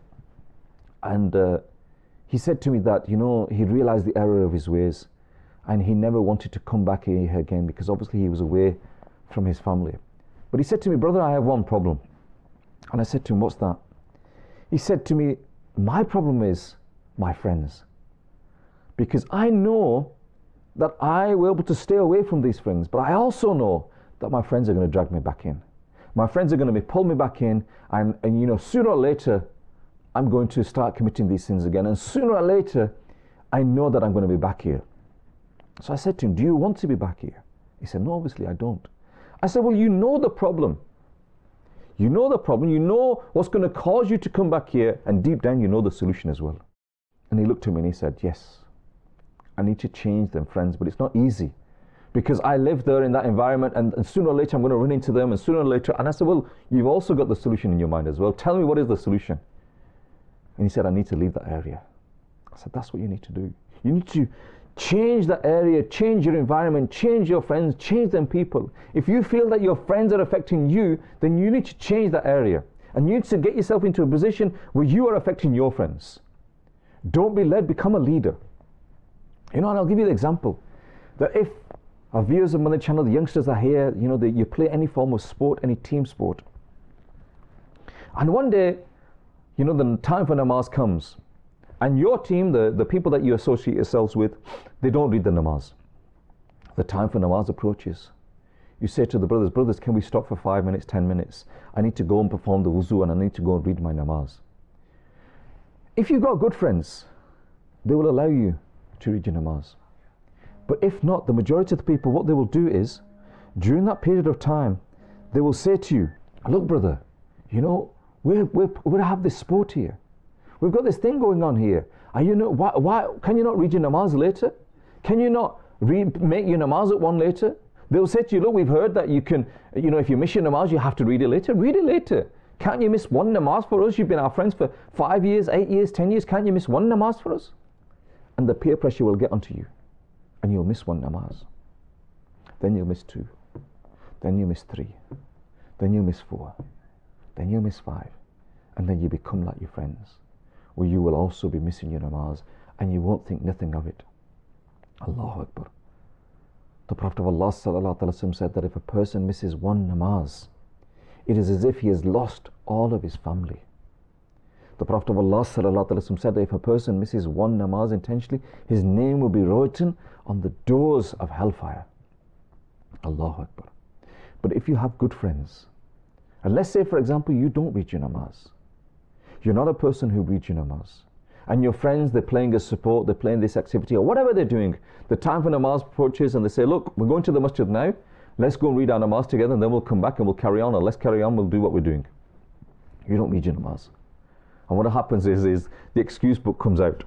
and he said to me that, you know, he realized the error of his ways, and he never wanted to come back here again, because obviously he was away from his family. But he said to me, brother, I have one problem. And I said to him, what's that? He said to me, my problem is my friends. Because I know that I will be able to stay away from these friends, but I also know that my friends are going to drag me back in. My friends are going to pull me back in, and you know, sooner or later, I'm going to start committing these sins again. And sooner or later, I know that I'm going to be back here. So I said to him, do you want to be back here? He said, no, obviously I don't. I said, well, you know the problem. You know the problem. You know what's going to cause you to come back here. And deep down, you know the solution as well. And he looked at me and he said, yes, I need to change them, friends, but it's not easy. Because I live there in that environment, and sooner or later I'm going to run into them, and sooner or later, and I said, well, you've also got the solution in your mind as well. Tell me, what is the solution? And he said, I need to leave that area. I said, that's what you need to do. You need to change that area, change your environment, change your friends, change them people. If you feel that your friends are affecting you, then you need to change that area. And you need to get yourself into a position where you are affecting your friends. Don't be led, become a leader. You know, and I'll give you the example that if our viewers of Mother Channel, the youngsters are here, you know, you play any form of sport, any team sport. And one day, you know, the time for namaz comes, and your team, the people that you associate yourselves with, they don't read the namaz. The time for namaz approaches. You say to the brothers, can we stop for 5 minutes, 10 minutes? I need to go and perform the wuzu, and I need to go and read my namaz. If you've got good friends, they will allow you to read your namaz. But if not, the majority of the people, what they will do is, during that period of time, they will say to you, look brother, you know, we have this sport here. We've got this thing going on here. Are you not, why can you not read your namaz later? Can you not make your namaz at one later? They'll say to you, look, we've heard that you can, you know, if you miss your namaz, you have to read it later. Read it later. Can't you miss one namaz for us? You've been our friends for 5 years, 8 years, 10 years. Can't you miss one namaz for us? And the peer pressure will get onto you. And you'll miss one namaz. Then you'll miss 2. Then you'll miss 3. Then you'll miss 4. Then you'll miss 5. And then you become like your friends, where you will also be missing your namaz, and you won't think nothing of it. Allahu Akbar. The Prophet of Allah ﷺ said that if a person misses one namaz, it is as if he has lost all of his family. The Prophet of Allah ﷺ said that if a person misses one namaz intentionally, his name will be written on the doors of hellfire. Allahu Akbar. But if you have good friends, and let's say for example you don't read your namaz, you're not a person who reads your namaz, and your friends, they're playing a support, they're playing this activity or whatever they're doing, the time for namaz approaches and they say, look, we're going to the masjid now, let's go and read our namaz together, and then we'll come back and we'll carry on, or let's carry on, we'll do what we're doing. You don't read your namaz. And what happens is the excuse book comes out.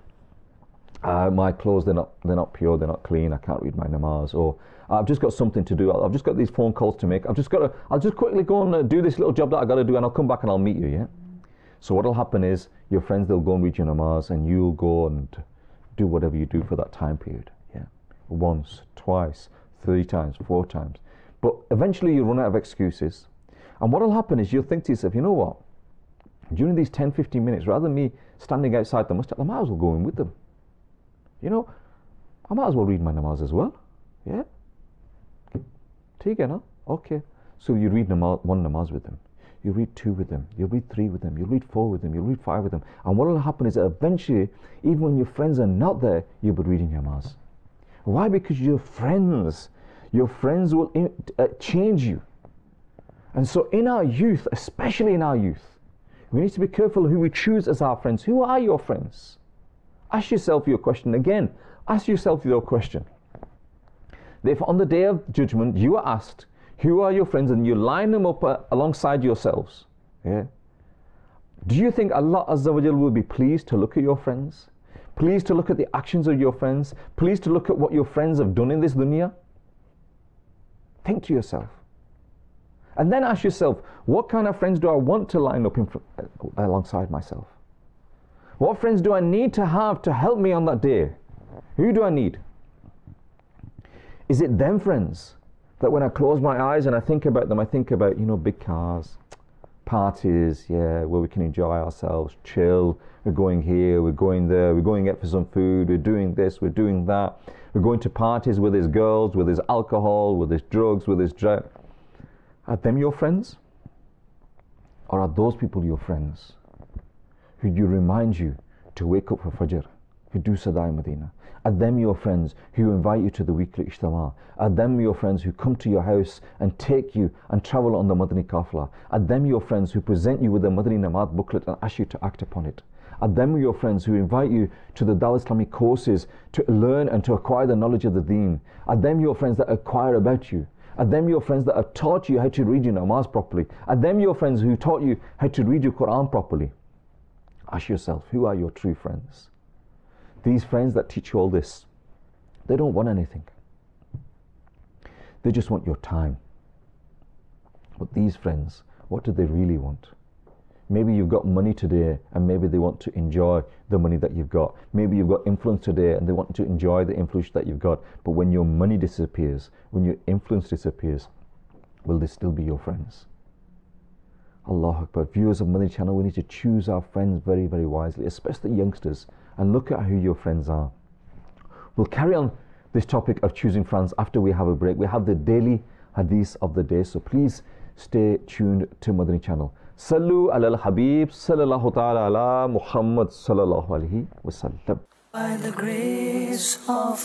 My clothes, they're not pure, they're not clean, I can't read my namaz, or I've just got something to do, I've just got these phone calls to make, I'll just quickly go and do this little job that I got to do, and I'll come back and I'll meet you, yeah? So what'll happen is, your friends, they'll go and read your namaz, and you'll go and do whatever you do for that time period, yeah? Once, twice, 3 times, 4 times. But eventually you run out of excuses. And what'll happen is, you'll think to yourself, you know what? During these 10-15 minutes, rather than me standing outside the masjid, I might as well go in with them. You know, I might as well read my namaz as well. Yeah? Take it, huh? Okay. So you read one namaz with them. You read 2 with them. You read 3 with them. You read 4 with them. You read 5 with them. And what will happen is that eventually, even when your friends are not there, you'll be reading your namaz. Why? Because your friends will change you. And so in our youth, especially in our youth, we need to be careful who we choose as our friends. Who are your friends? Ask yourself your question again. Ask yourself your question. Therefore, on the day of judgment, you are asked, who are your friends? And you line them up alongside yourselves. Yeah? Do you think Allah Azza wa Jal will be pleased to look at your friends? Pleased to look at the actions of your friends? Pleased to look at what your friends have done in this dunya? Think to yourself. And then ask yourself, what kind of friends do I want to line up alongside myself? What friends do I need to have to help me on that day? Who do I need? Is it them friends that when I close my eyes and I think about them, I think about, big cars, parties, yeah, where we can enjoy ourselves, chill, we're going here, we're going there, we're going out for some food, we're doing this, we're doing that, we're going to parties where there's girls, where there's alcohol, where there's drugs, where there's drugs. Are them your friends? Or are those people your friends who do remind you to wake up for Fajr, who do Sadai Medina? Are them your friends who invite you to the weekly Ijtima? Are them your friends who come to your house and take you and travel on the Madani Kafla? Are them your friends who present you with a Madani Namaz booklet and ask you to act upon it? Are them your friends who invite you to the Dawah Islamic courses to learn and to acquire the knowledge of the Deen? Are them your friends that acquire about you? Are them your friends that have taught you how to read your namaz properly? Are them your friends who taught you how to read your Quran properly? Ask yourself, who are your true friends? These friends that teach you all this, they don't want anything. They just want your time. But these friends, what do they really want? Maybe you've got money today and maybe they want to enjoy the money that you've got. Maybe you've got influence today and they want to enjoy the influence that you've got. But when your money disappears, when your influence disappears, will they still be your friends? Allahu Akbar. Viewers of Madani Channel, we need to choose our friends very, very wisely, especially youngsters, and look at who your friends are. We'll carry on this topic of choosing friends after we have a break. We have the daily hadith of the day, so please stay tuned to Madani Channel. Sallu ala al-Habib sallallahu ta'ala ala Muhammad sallallahu alayhi wa sallam. By the grace of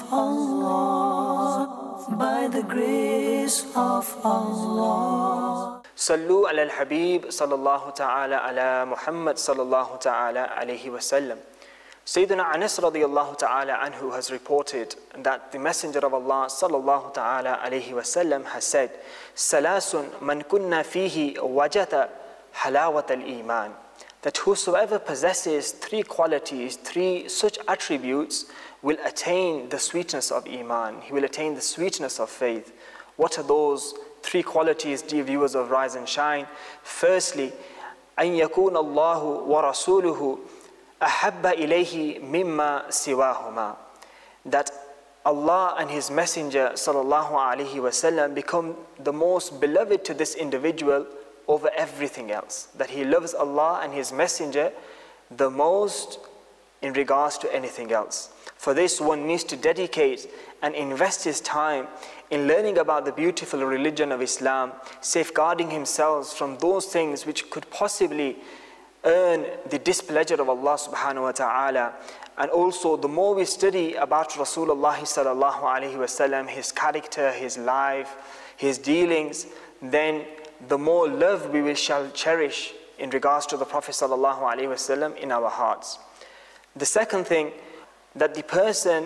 Allah, by the grace of Allah. Sallu ala al-Habib sallallahu ta'ala ala Muhammad sallallahu ta'ala alayhi wa sallam. Sayyidina Anas radiyallahu ta'ala anhu has reported that the Messenger of Allah sallallahu ta'ala alayhi wa sallam has said, Salasun man kunna fihi wajata halawat al-iman. That whosoever possesses 3 qualities, 3 such attributes, will attain the sweetness of iman. He will attain the sweetness of faith. What are those 3 qualities, dear viewers of Rise and Shine? Firstly, أن يكون الله ورسوله أحب إليه مما سواهما. That Allah and His Messenger sallallahu alaihi wasallam become the most beloved to this individual over everything else. That he loves Allah and His Messenger the most in regards to anything else. For this, one needs to dedicate and invest his time in learning about the beautiful religion of Islam, safeguarding himself from those things which could possibly earn the displeasure of Allah subhanahu wa ta'ala. And also, the more we study about Rasulullah sallallahu alaihi wasallam, his character, his life, his dealings, then the more love we shall cherish in regards to the Prophet ﷺ in our hearts. The second thing, that the person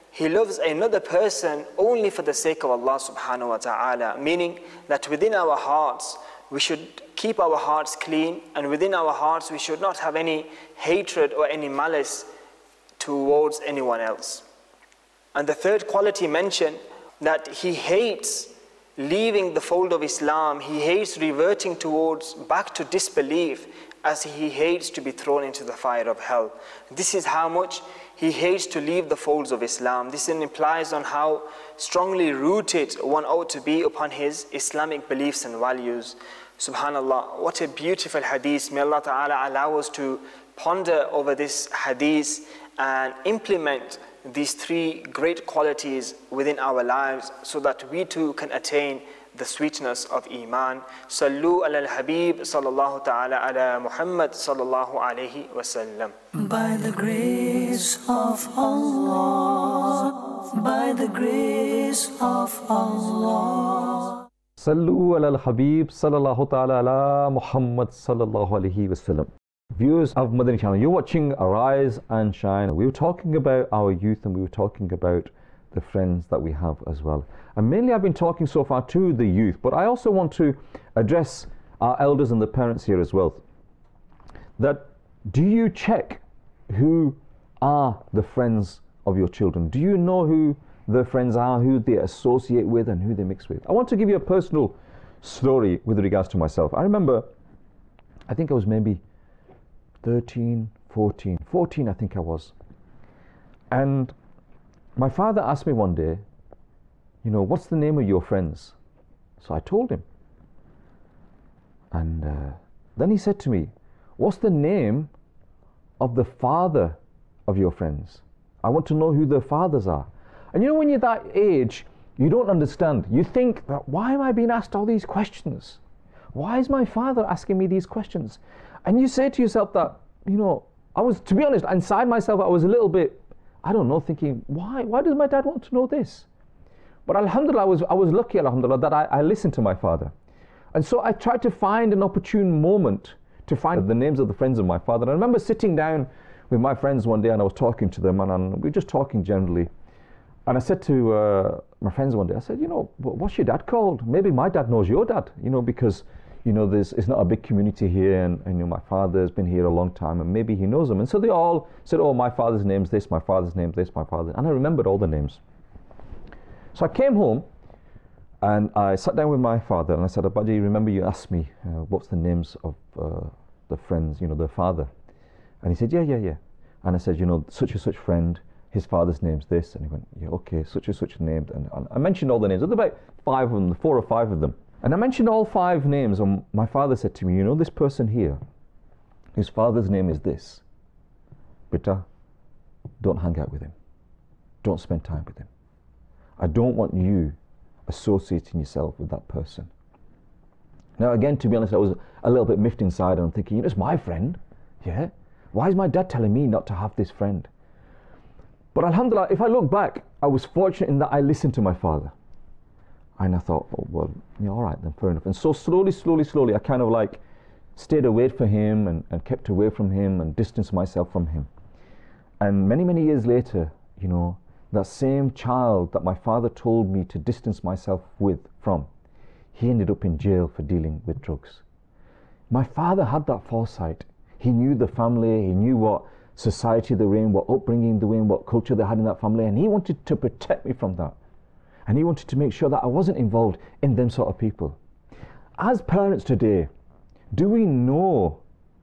he loves another person only for the sake of Allah subhanahu wa ta'ala, meaning that within our hearts, we should keep our hearts clean, and within our hearts we should not have any hatred or any malice towards anyone else. And the third quality mentioned, that he hates leaving the fold of Islam, he hates reverting back to disbelief, as he hates to be thrown into the fire of hell. This is how much he hates to leave the folds of Islam. This implies on how strongly rooted one ought to be upon his Islamic beliefs and values. Subhanallah, what a beautiful hadith. May Allah Ta'ala allow us to ponder over this hadith and implement these three great qualities within our lives, so that we too can attain the sweetness of Iman. Sallu ala al-Habib sallallahu ta'ala ala Muhammad sallallahu alayhi wa sallam. By the grace of Allah, by the grace of Allah. Sallu ala al-Habib sallallahu ta'ala ala Muhammad sallallahu alayhi wa sallam. Viewers of Madani Channel, you're watching Arise and Shine. We were talking about our youth, and we were talking about the friends that we have as well. And mainly I've been talking so far to the youth, but I also want to address our elders and the parents here as well. That, do you check who are the friends of your children? Do you know who their friends are, who they associate with and who they mix with? I want to give you a personal story with regards to myself. I remember, I think I was maybe 13, 14 I think I was. And my father asked me one day, you know, what's the name of your friends? So I told him. And then he said to me, what's the name of the father of your friends? I want to know who their fathers are. And you know, when you're that age, you don't understand. You think that, why am I being asked all these questions? Why is my father asking me these questions? And you say to yourself that, you know, to be honest, inside myself, I was a little bit, I don't know, thinking, why does my dad want to know this? But alhamdulillah, I was lucky, alhamdulillah, that I listened to my father. And so I tried to find an opportune moment to find the names of the friends of my father. And I remember sitting down with my friends one day, and I was talking to them, and we were just talking generally. And I said to my friends one day, I said, you know, what's your dad called? Maybe my dad knows your dad, you know, because, you know, it's not a big community here, and you know, my father's been here a long time, and maybe he knows them. And so they all said, oh, my father's name's this, my father's name's this, my father. And I remembered all the names. So I came home, and I sat down with my father, and I said, Abaji, remember you asked me what's the names of the friends, you know, their father. And he said, yeah. And I said, you know, such and such friend, his father's name's this. And he went, yeah, okay, such and such named. And I mentioned all the names. There were about 5 of them, 4 or 5 of them. And I mentioned all 5 names, and my father said to me, you know, this person here, his father's name is this. Beta, don't hang out with him. Don't spend time with him. I don't want you associating yourself with that person. Now again, to be honest, I was a little bit miffed inside, and I'm thinking, you know, it's my friend, yeah? Why is my dad telling me not to have this friend? But alhamdulillah, if I look back, I was fortunate in that I listened to my father. And I thought, oh, well, yeah, all right, then fair enough. And so slowly, I kind of like stayed away from him and kept away from him and distanced myself from him. And many, many years later, you know, that same child that my father told me to distance myself from, he ended up in jail for dealing with drugs. My father had that foresight. He knew the family, he knew what society they were in, what upbringing they were in, what culture they had in that family, and he wanted to protect me from that. And he wanted to make sure that I wasn't involved in them sort of people. As parents today, do we know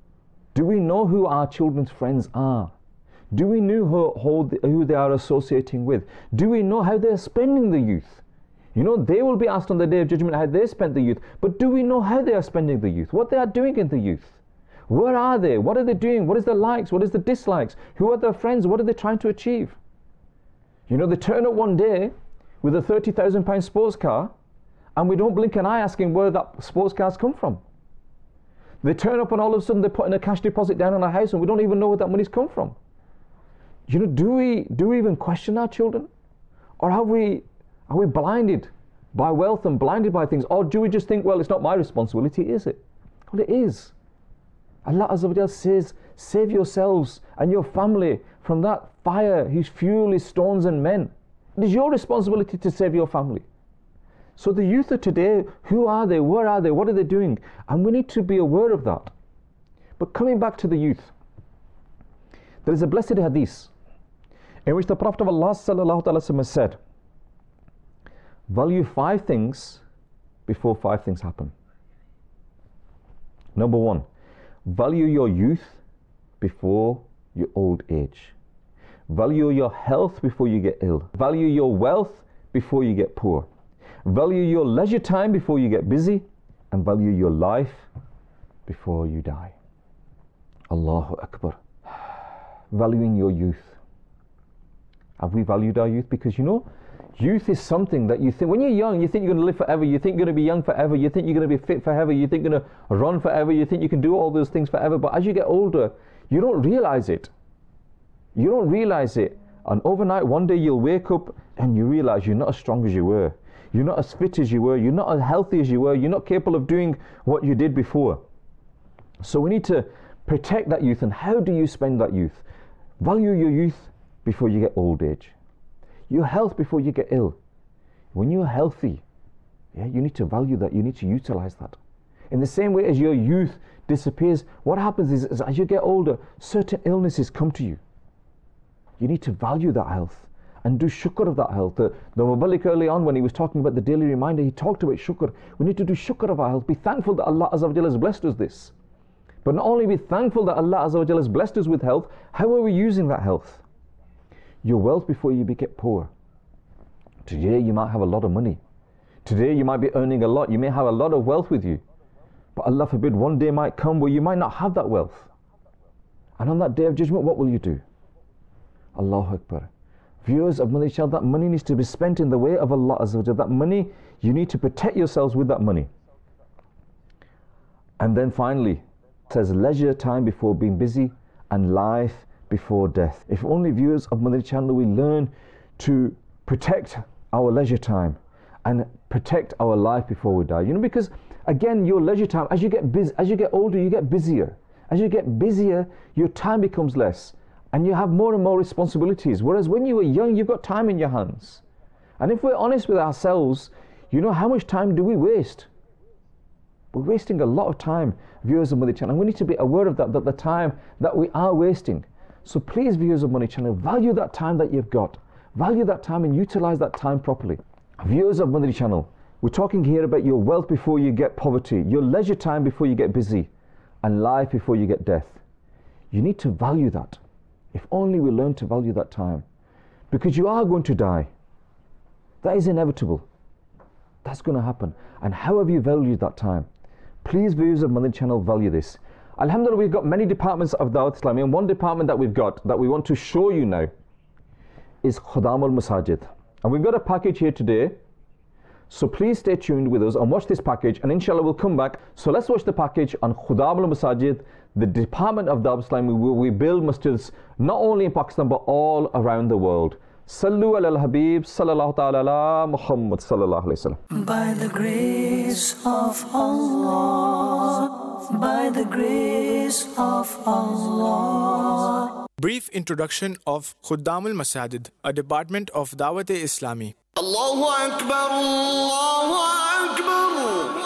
who our children's friends are? Do we know who they are associating with? Do we know how they're spending the youth? You know, they will be asked on the Day of Judgment how they spent the youth, but do we know how they are spending the youth? What they are doing in the youth? Where are they? What are they doing? What is their likes? What is the dislikes? Who are their friends? What are they trying to achieve? You know, they turn up one day with a £30,000 sports car, and we don't blink an eye asking where that sports car's come from. They turn up and all of a sudden they're putting a cash deposit down on a house, and we don't even know where that money's come from. You know, do we even question our children? Or are we blinded by wealth and blinded by things? Or do we just think, well, it's not my responsibility, is it? Well, it is. Allah Azza wa Jal says, save yourselves and your family from that fire whose fuel is stones and men. It is your responsibility to save your family. So the youth of today, who are they? Where are they? What are they doing? And we need to be aware of that. But coming back to the youth, there is a blessed hadith in which the Prophet of Allah sallallahu alaihi wasallam said, value 5 things before 5 things happen. Number 1, value your youth before your old age. Value your health before you get ill. Value your wealth before you get poor. Value your leisure time before you get busy. And value your life before you die. Allahu Akbar. Valuing your youth. Have we valued our youth? Because you know, youth is something that you think, when you're young, you think you're going to live forever, you think you're going to be young forever, you think you're going to be fit forever, you think you're going to run forever, you think you can do all those things forever. But as you get older, you don't realize it. You don't realize it. And overnight, one day you'll wake up and you realize you're not as strong as you were. You're not as fit as you were. You're not as healthy as you were. You're not capable of doing what you did before. So we need to protect that youth. And how do you spend that youth? Value your youth before you get old age. Your health before you get ill. When you're healthy, you need to value that. You need to utilize that. In the same way as your youth disappears, what happens is as you get older, certain illnesses come to you. You need to value that health and do shukr of that health. The Mubalik early on, when he was talking about the daily reminder, he talked about shukr. We need to do shukr of our health. Be thankful that Allah Azza wa Jalla has blessed us this. But not only be thankful that Allah Azza wa Jalla has blessed us with health, how are we using that health? Your wealth before you get poor. Today you might have a lot of money. Today you might be earning a lot. You may have a lot of wealth with you. But Allah forbid, one day might come where you might not have that wealth. And on that day of judgment, what will you do? Allahu Akbar. Viewers of Madani Channel, that money needs to be spent in the way of Allah Azza wa Jalla. That money, you need to protect yourselves with that money. And then finally, it says leisure time before being busy and life before death. If only viewers of Madani Channel, we learn to protect our leisure time and protect our life before we die. You know, because again, your leisure time, as you get busy, as you get older, you get busier. As you get busier, your time becomes less. And you have more and more responsibilities. Whereas when you were young, you've got time in your hands. And if we're honest with ourselves, you know, how much time do we waste? We're wasting a lot of time, viewers of Madani Channel. And we need to be aware of that, that the time that we are wasting. So please, viewers of Madani Channel, value that time that you've got. Value that time and utilize that time properly. Viewers of Madani Channel, we're talking here about your wealth before you get poverty, your leisure time before you get busy, and life before you get death. You need to value that. If only we learn to value that time. Because you are going to die. That is inevitable. That's going to happen. And how have you valued that time? Please, viewers of Madani Channel, value this. Alhamdulillah, we've got many departments of Dawat Islami, and one department that we've got that we want to show you now is Khudam al-Masajid. And we've got a package here today. So please stay tuned with us and watch this package, and inshallah we'll come back. So let's watch the package on Khudam al-Masajid, the department of Dawat Islami where we build masjids not only in Pakistan but all around the world. Sallu ala al-Habib sallallahu ta'ala ala Muhammad sallallahu alayhi wa sallam. By the grace of Allah, by the grace of Allah. Brief introduction of Khuddam al-Masajid, a department of Dawat-e-Islami. Allahu Akbar, Allahu Akbar.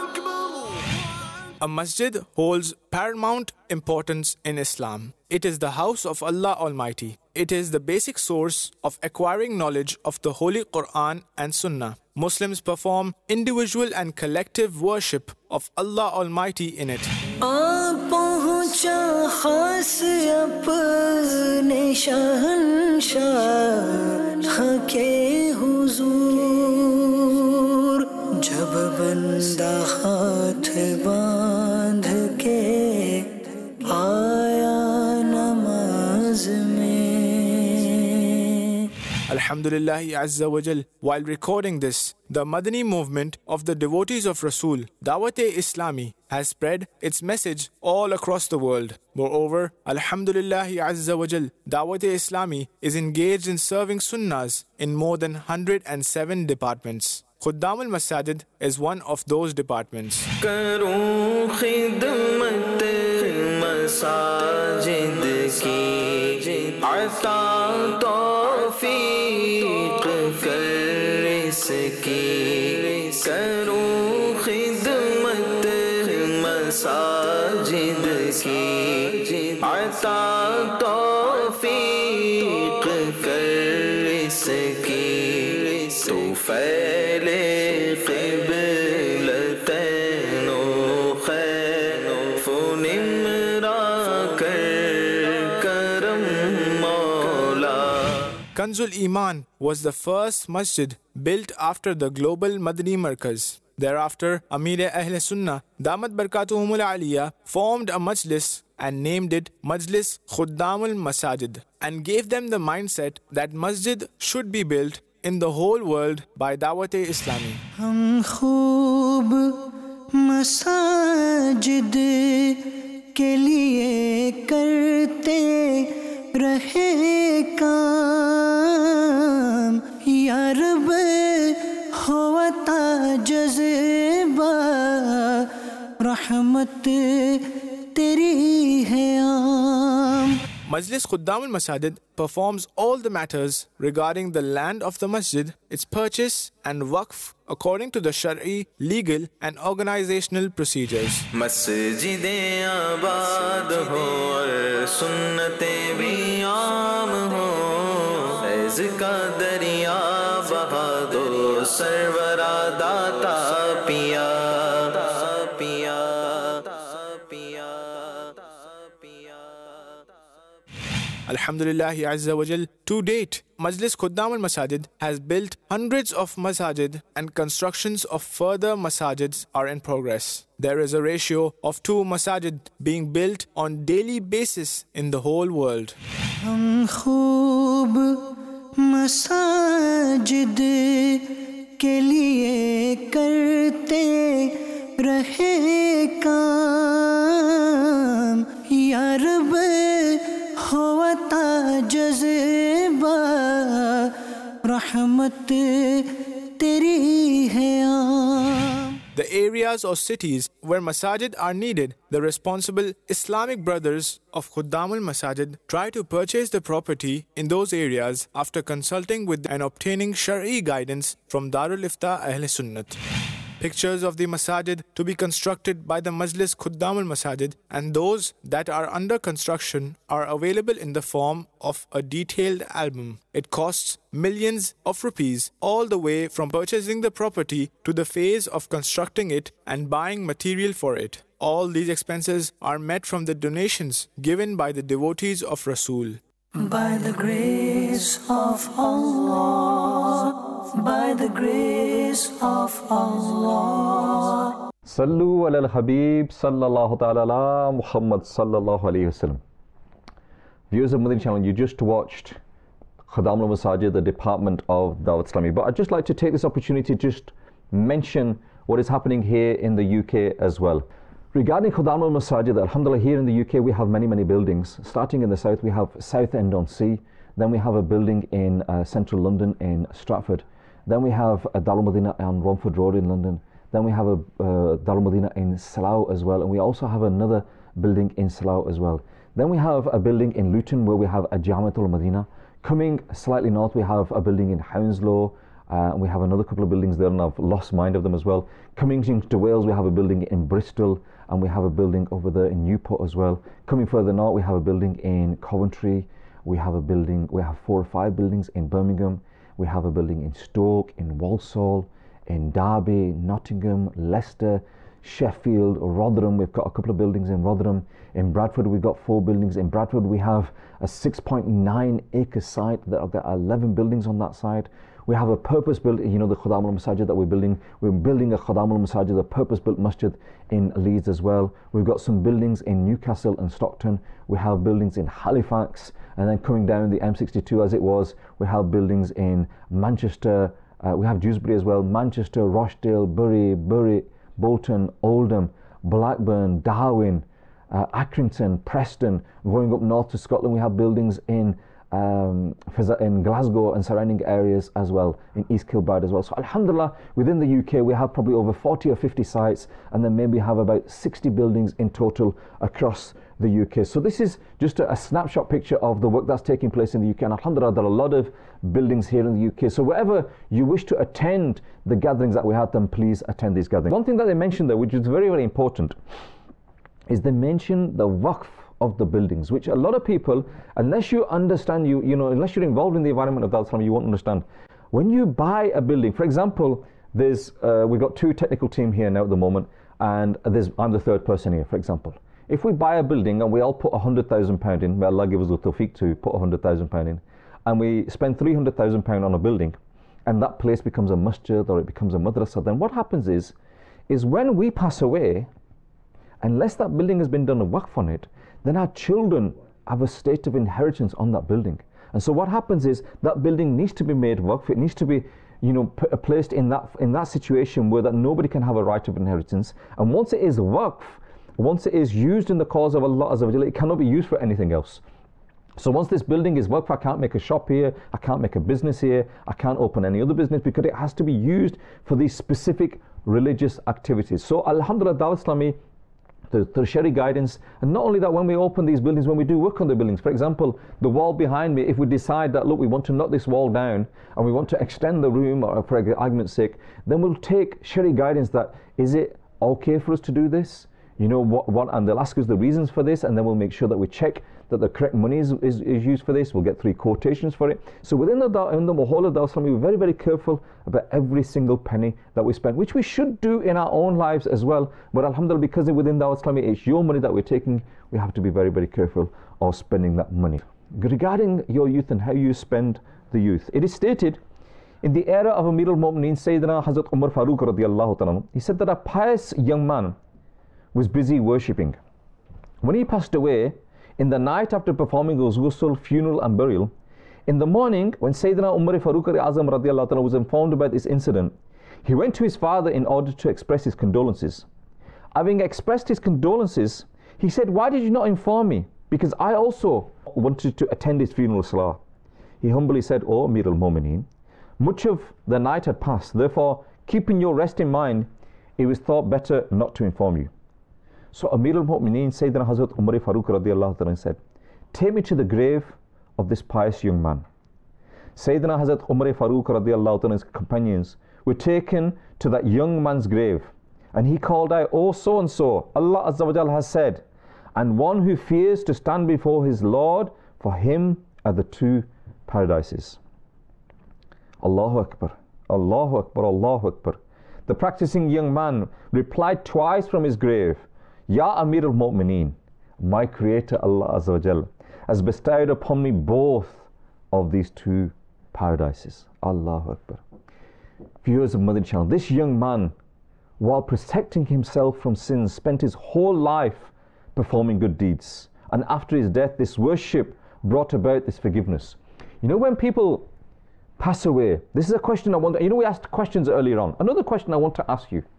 A masjid holds paramount importance in Islam. It is the house of Allah Almighty. It is the basic source of acquiring knowledge of the Holy Quran and Sunnah. Muslims perform individual and collective worship of Allah Almighty in it. जब बंदा हाथ बांध के आया नमाज में. Alhamdulillah Azza wa Jal. While recording this, the Madani movement of the devotees of Rasul, Dawat-e-Islami, has spread its message all across the world. Moreover, Alhamdulillah Azza wa Jal, Dawat-e-Islami is engaged in serving sunnahs in more than 107 departments. Khuddam al-Masajid is one of those departments. करूं खिदमत मसाजिद की अता तौफीक इसकी करूं खिदमत मसाजिद की अता तौफीक कर इसकी तो फैले क़िबलतैन खैर फुनिमरा कर करम मौला. Kanzul Iman was the first masjid built after the global Madani Markaz. Thereafter, Amir Ahl Sunnah, Damat Barakatuhumul Aliyah, formed a majlis and named it Majlis Khuddamul Masajid and gave them the mindset that masjid should be built in the whole world by Dawat-e-Islami. हम खूब मसाजिद के लिए करते रहे काम या रब होता जज़्बा रहमत तेरी है आम. Majlis Khuddam al-Masajid performs all the matters regarding the land of the masjid, its purchase and waqf according to the Shari, legal and organizational procedures. मस्जिदें आबाद हो और सुन्नतें भी आम हो फैज़ का दरिया बहा दो सरवरा दाता पिया पिया पिया पिया. Alhamdulillahi Azza wa Jal, to date, Majlis Khuddam al-Masajid has built hundreds of masajid and constructions of further masajids are in progress. There is a ratio of 2 masajid being built on daily basis in the whole world. हम खूब मसाजिद के लिए करते रहे काम या रब होता जज़्बा रहमत तेरी है आम. The areas or cities where masajid are needed, the responsible Islamic brothers of Khuddam al-Masajid try to purchase the property in those areas after consulting with and obtaining Shari guidance from Darul Ifta Ahl Sunnat. Pictures of the masajid to be constructed by the Majlis Khuddam al-Masajid and those that are under construction are available in the form of a detailed album. It costs millions of rupees all the way from purchasing the property to the phase of constructing it and buying material for it. All these expenses are met from the donations given by the devotees of Rasul. By the grace of Allah, by the grace of Allah. Sallu ala al-Habib sallallahu ta'ala ala Muhammad sallallahu alayhi wasallam. Viewers of Madani Channel, you just watched Khuddam al-Masajid, the department of Dawat Islami. But I'd just like to take this opportunity to just mention what is happening here in the UK as well. Regarding Khuddam al-Masajid, alhamdulillah, here in the UK we have many buildings. Starting in the south, we have Southend-on-Sea. Then we have a building in central London in Stratford. Then we have a Darul Madina on Romford Road in London. Then we have a Darul Madina in Slough as well. And we also have another building in Slough as well. Then we have a building in Luton where we have a Jamiatul Madina. Coming slightly north, we have a building in Hounslow. We have another couple of buildings there, and I've lost mind of them as well. Coming into Wales, we have a building in Bristol, and we have a building over there in Newport as well. Coming further north, we have a building in Coventry. We have 4 or 5 buildings in Birmingham. We have a building in Stoke, in Walsall, in Derby, Nottingham, Leicester, Sheffield, Rotherham. We've got a couple of buildings in Rotherham. In Bradford, we've got 4 buildings. In Bradford, we have a 6.9 acre site. There are 11 buildings on that site. We have a purpose-built, the Khuddam al-Masajid that we're building. We're building a Khuddam al-Masajid, a purpose-built masjid in Leeds as well. We've got some buildings in Newcastle and Stockton. We have buildings in Halifax. And then coming down the M62 as it was, we have buildings in Manchester. We have Dewsbury as well. Manchester, Rochdale, Bury, Bolton, Oldham, Blackburn, Darwin, Accrington, Preston. Going up north to Scotland, we have buildings in in Glasgow and surrounding areas as well, in East Kilbride as well. So alhamdulillah, within the UK we have probably over 40 or 50 sites, and then maybe have about 60 buildings in total across the UK. So this is just a snapshot picture of the work that's taking place in the UK, and alhamdulillah there are a lot of buildings here in the UK. So wherever you wish to attend the gatherings that we had, then please attend these gatherings. One thing that they mentioned there, which is very, very important, is they mention the waqf of the buildings, which a lot of people, unless you understand, unless you're involved in the environment of Dawat Islam, you won't understand. When you buy a building, for example, we've got two technical team here now at the moment, and I'm the third person here, for example. If we buy a building and we all put £100,000 in, may Allah give us the tawfiq to put £100,000 in, and we spend £300,000 on a building, and that place becomes a masjid or it becomes a madrasa, then what happens is when we pass away, unless that building has been done a waqf on it, then our children have a state of inheritance on that building. And so what happens is that building needs to be made waqf. It needs to be, placed in that situation where that nobody can have a right of inheritance. And once it is waqf, once it is used in the cause of Allah Azza wa Jalla, it cannot be used for anything else. So once this building is waqf, I can't make a shop here, I can't make a business here, I can't open any other business, because it has to be used for these specific religious activities. So alhamdulillah, Dawat Islami, the Sharia guidance, and not only that, when we open these buildings, when we do work on the buildings, for example, the wall behind me, if we decide that, look, we want to knock this wall down and we want to extend the room, or for argument's sake, then we'll take Sharia guidance that, is it okay for us to do this? And they'll ask us the reasons for this, and then we'll make sure that we check that the correct money is used for this. We'll get 3 quotations for it. So within the whole of Dawat Islami, we're very, very careful about every single penny that we spend, which we should do in our own lives as well. But alhamdulillah, because within Dawat Islami it's your money that we're taking, we have to be very, very careful of spending that money. Regarding your youth and how you spend the youth, it is stated in the era of Amir al-Mu'mineen, Sayyidina Hazrat Umar Farooq radiallahu ta'ala, he said that a pious young man was busy worshipping. When he passed away, in the night after performing his ghusl, funeral and burial, in the morning when Sayyidina Umar Farooq Azam radiallahu ta'ala was informed about this incident, he went to his father in order to express his condolences. Having expressed his condolences, he said, "Why did you not inform me? Because I also wanted to attend his funeral salah." He humbly said, "O Amir al-Mu'mineen, much of the night had passed, therefore keeping your rest in mind, it was thought better not to inform you." So Amir al-Mu'mineen, Sayyidina Hazrat Umar Farooq radiallahu ta'ala said, "Take me to the grave of this pious young man." Sayyidina Hazrat Umar Farooq radiallahu ta'ala's companions were taken to that young man's grave, and he called out, "Oh so and so, Allah Azza wa Jalla has said, and one who fears to stand before his Lord, for him are the 2 paradises." Allahu Akbar, Allahu Akbar, Allahu Akbar. The practicing young man replied twice from his grave, "Ya Amir al-Mu'mineen, my Creator Allah Azza wa Jal has bestowed upon me both of these 2 paradises." Allahu Akbar. Viewers of Madani Channel, this young man, while protecting himself from sins, spent his whole life performing good deeds. And after his death, this worship brought about this forgiveness. When people pass away, this is a question I want to, we asked questions earlier on. Another question I want to ask you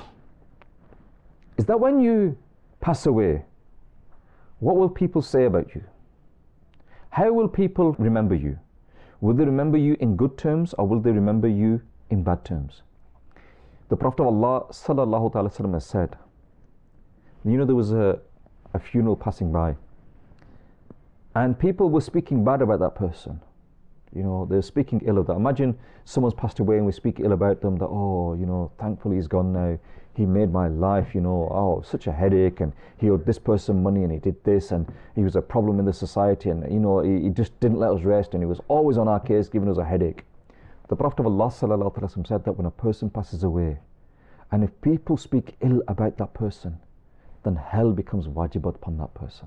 is that when you pass away, what will people say about you? How will people remember you? Will they remember you in good terms, or will they remember you in bad terms? The Prophet of Allah sallallahu ta'ala sallam has said, there was a funeral passing by, and people were speaking bad about that person. They're speaking ill of that. Imagine someone's passed away and we speak ill about them, that, thankfully he's gone now. He made my life, such a headache, and he owed this person money and he did this, and he was a problem in the society, and, he just didn't let us rest, and he was always on our case, giving us a headache. The Prophet of Allah sallallahu alaihi wasallam said that when a person passes away, and if people speak ill about that person, then hell becomes wajib upon that person.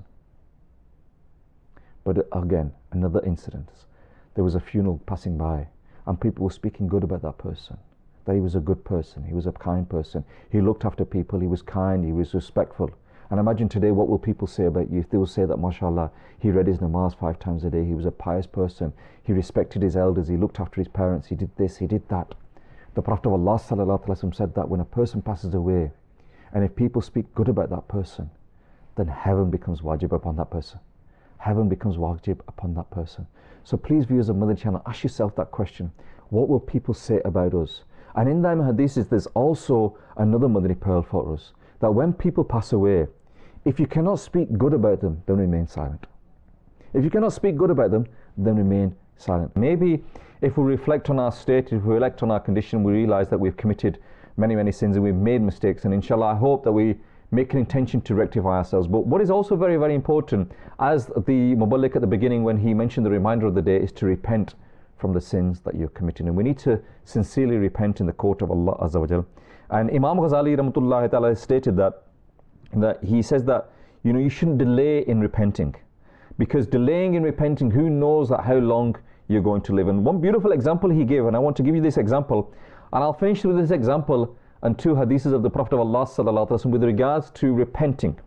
But again, another incident. There was a funeral passing by, and people were speaking good about that person, that he was a good person, he was a kind person, he looked after people, he was kind, he was respectful. And imagine today, what will people say about you? If they will say that, mashallah, he read his namaz 5 times a day, he was a pious person, he respected his elders, he looked after his parents, he did this, he did that. The Prophet of Allah sallallahu alaihi wasallam said that when a person passes away, and if people speak good about that person, then heaven becomes wajib upon that person. Heaven becomes wajib upon that person. So please, viewers of Madani Channel, ask yourself that question. What will people say about us? And in them hadiths, there's also another Madani pearl for us, that when people pass away, if you cannot speak good about them, then remain silent. If you cannot speak good about them, then remain silent. Maybe if we reflect on our state, if we reflect on our condition, we realize that we've committed many sins and we've made mistakes, and inshallah I hope that we make an intention to rectify ourselves. But what is also very important, as the Muballigh at the beginning when he mentioned the reminder of the day, is to repent from the sins that you're committing. And we need to sincerely repent in the court of Allah Azza wa Jal. And Imam Ghazali Rahmatullahi Ta'ala stated that he says that, you know, you shouldn't delay in repenting, because delaying in repenting, who knows that how long you're going to live. And one beautiful example he gave, and I want to give you this example, and I'll finish with this example and two hadiths of the Prophet of Allah Sallallahu Alaihi Wasallam with regards to repenting.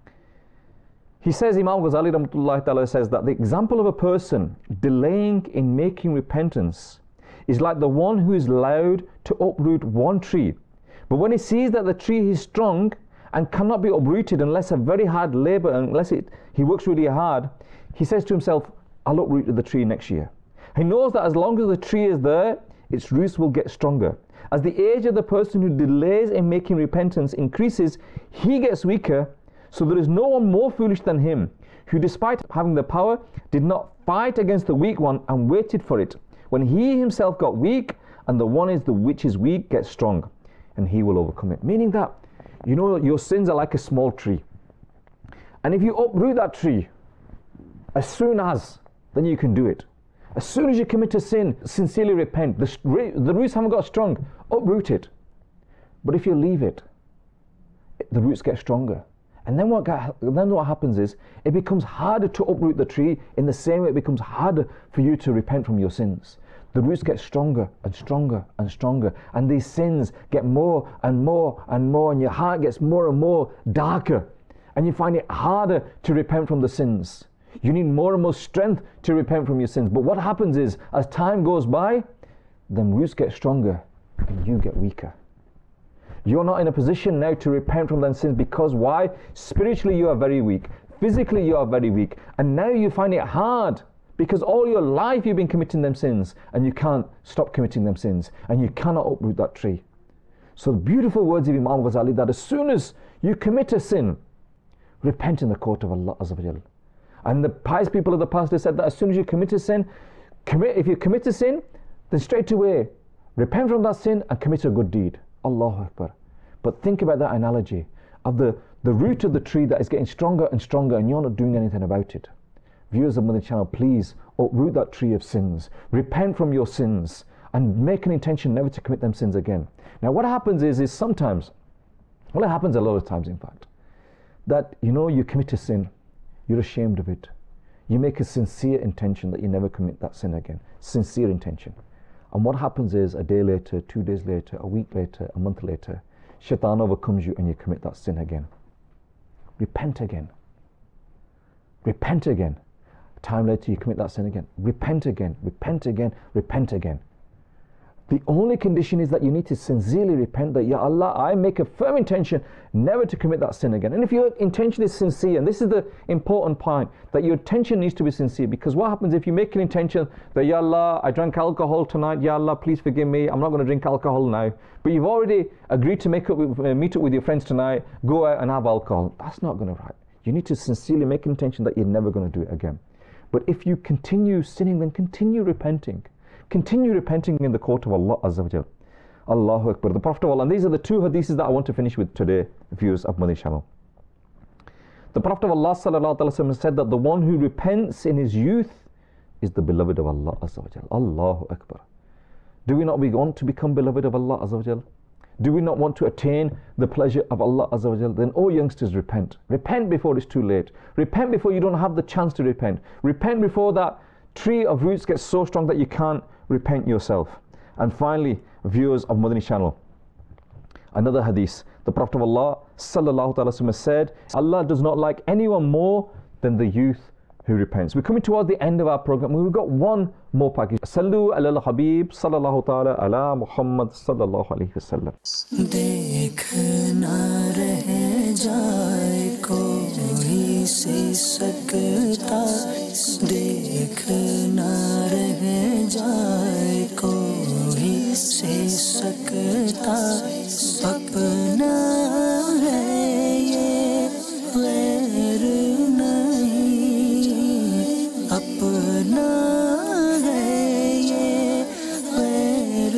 He says, Imam Ghazali Rahmatullahi Ta'ala says that the example of a person delaying in making repentance is like the one who is allowed to uproot one tree, but when he sees that the tree is strong and cannot be uprooted unless a very hard labor, unless he works really hard, he says to himself, I'll uproot the tree next year. He knows that as long as the tree is there, its roots will get stronger. As the age of the person who delays in making repentance increases, he gets weaker. So there is no one more foolish than him, who despite having the power, did not fight against the weak one and waited for it. When he himself got weak, and the one which is weak gets strong, and he will overcome it. Meaning that, you know, your sins are like a small tree. And if you uproot that tree, as soon as, then you can do it. As soon as you commit a sin, sincerely repent. The roots haven't got strong, uproot it. But if you leave it, the roots get stronger. And then what happens is, it becomes harder to uproot the tree, in the same way it becomes harder for you to repent from your sins. The roots get stronger and stronger and stronger, and these sins get more and more and more, and your heart gets more and more darker, and you find it harder to repent from the sins. You need more and more strength to repent from your sins. But what happens is, as time goes by, them roots get stronger and you get weaker. You're not in a position now to repent from them sins, because why? Spiritually you are very weak, physically you are very weak, and now you find it hard, because all your life you've been committing them sins, and you can't stop committing them sins, and you cannot uproot that tree. So the beautiful words of Imam Ghazali, that as soon as you commit a sin, repent in the court of Allah Azza wa Jal. And the pious people of the past have said that as soon as you commit a sin, if you commit a sin, then straight away repent from that sin and commit a good deed. Allahu Akbar. But think about that analogy of the root of the tree that is getting stronger and stronger, and you're not doing anything about it. Viewers of Madani Channel, please uproot that tree of sins. Repent from your sins and make an intention never to commit them sins again. Now what happens is sometimes, well, it happens a lot of times in fact, that, you know, you commit a sin, you're ashamed of it. You make a sincere intention that you never commit that sin again. Sincere intention. And what happens is, a day later, 2 days later, a week later, a month later, shaitan overcomes you and you commit that sin again. Repent again. Repent again. Time later you commit that sin again. Repent again. Repent again. Repent again. The only condition is that you need to sincerely repent, that, Ya Allah, I make a firm intention never to commit that sin again. And if your intention is sincere, and this is the important point, that your intention needs to be sincere, because what happens if you make an intention that, Ya Allah, I drank alcohol tonight, Ya Allah, please forgive me, I'm not going to drink alcohol now. But you've already agreed to meet up with your friends tonight, go out and have alcohol. That's not going to right. You need to sincerely make an intention that you're never going to do it again. But if you continue sinning, then continue repenting. Continue repenting in the court of Allah Azza wa Jal. Allahu Akbar. The Prophet of Allah, and these are the two hadiths that I want to finish with today, viewers of Madani Channel. The Prophet of Allah Sallallahu Alaihi Wasallam said that the one who repents in his youth is the beloved of Allah Azza wa Jal. Allahu Akbar. Do we not want to become beloved of Allah Azza wa Jal? Do we not want to attain the pleasure of Allah Azza wa Jal? Then, oh youngsters, repent. Repent before it's too late. Repent before you don't have the chance to repent. Repent before that tree of roots gets so strong that you can't repent yourself. And finally, viewers of Madani Channel, another hadith. The Prophet of Allah Sallallahu Alaihi Wasallam said, Allah does not like anyone more than the youth who repents. We're coming towards the end of our program. We've got one more package. Sallu ala al-Habib Sallallahu Ta'ala ala Muhammad Sallallahu Alaihi Wasallam. देख ना रह जाए कोई सी सकता, देख ना जाए कोई से सकता अपना है ये गैर नहीं अपना है ये गैर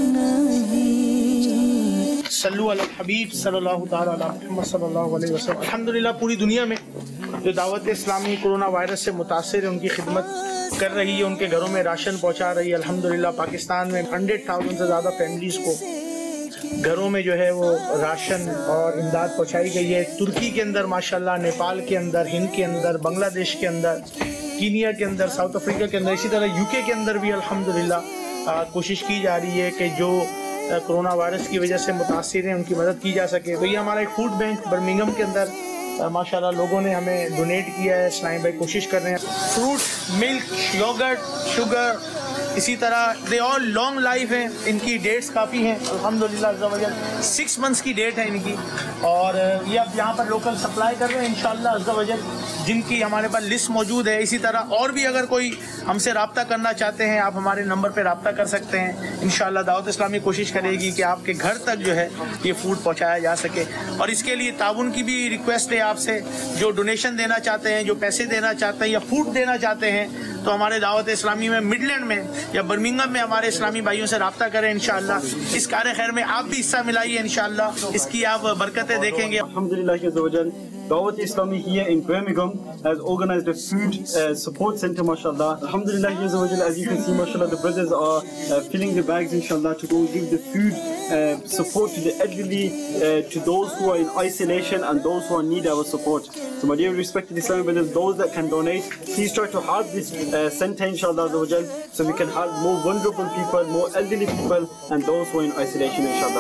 नहीं। सल्लु अला हबीब सल्लल्लाहु ताला अला मुहम्मद सल्लल्लाहु अलैहि वसल्लम। अल्हम्दुलिल्लाह पूरी दुनिया में जो दावत इस्लामी कोरोना वायरस से मुतासिर है उनकी खिदमत कर रही है, उनके घरों में राशन पहुंचा रही है। अल्हम्दुलिल्लाह पाकिस्तान में 100,000 से ज़्यादा फैमिलीज़ को घरों में जो है वो राशन और इमदाद पहुंचाई गई है। तुर्की के अंदर माशाल्लाह, नेपाल के अंदर, हिंद के अंदर, बांग्लादेश के अंदर, कीनिया के अंदर, साउथ अफ्रीका के अंदर, इसी तरह यूके के अंदर भी अल्हम्दुलिल्लाह कोशिश की जा रही है कि जो कोरोना वायरस की वजह से मुतासिर हैं उनकी मदद की जा सके। तो ये हमारा एक फूड बैंक बर्मिंघम के अंदर माशाल्लाह लोगों ने हमें डोनेट किया है। इस्लामी भाई कोशिश कर रहे हैं। फ्रूट, मिल्क, योगर्ट, शुगर, इसी तरह दे ऑल लॉन्ग लाइफ हैं, इनकी डेट्स काफ़ी हैं अल्हम्दुलिल्लाह अज़्ज़ा वजल। 6 months की डेट है इनकी और ये अब यहाँ पर लोकल सप्लाई कर रहे हैं इंशाअल्लाह अज़्ज़ा वजल, जिनकी हमारे पास लिस्ट मौजूद है। इसी तरह और भी अगर कोई हमसे रब्ता करना चाहते हैं आप हमारे नंबर पर रब्ता कर सकते हैं। इंशाअल्लाह दावत इस्लामी कोशिश करेगी कि आपके घर तक जो है ये फूड पहुँचाया जा सके। और इसके लिए ताउन की भी रिक्वेस्ट है आपसे, जो डोनेशन देना चाहते हैं, जो पैसे देना चाहते हैं या फूड देना चाहते हैं, तो हमारे दावत इस्लामी में मिडलैंड में या बर्मिंघम में हमारे इस्लामी भाइयों से रब्ता करें इंशाअल्लाह। इस कार्य खैर में आप भी हिस्सा मिलाइए इंशाअल्लाह, इसकी आप बरकतें देखेंगे। अल्हम्दुलिल्लाह Dawat Islami here in Birmingham has organized a food support center, mashallah. Alhamdulillah, as you can see, mashallah, the brothers are filling the bags, inshallah, to go give the food support to the elderly, to those who are in isolation and those who need our support. So my dear respected Islamic brothers, those that can donate, please try to help this center, inshallah, so we can help more vulnerable people, more elderly people, and those who are in isolation, inshallah.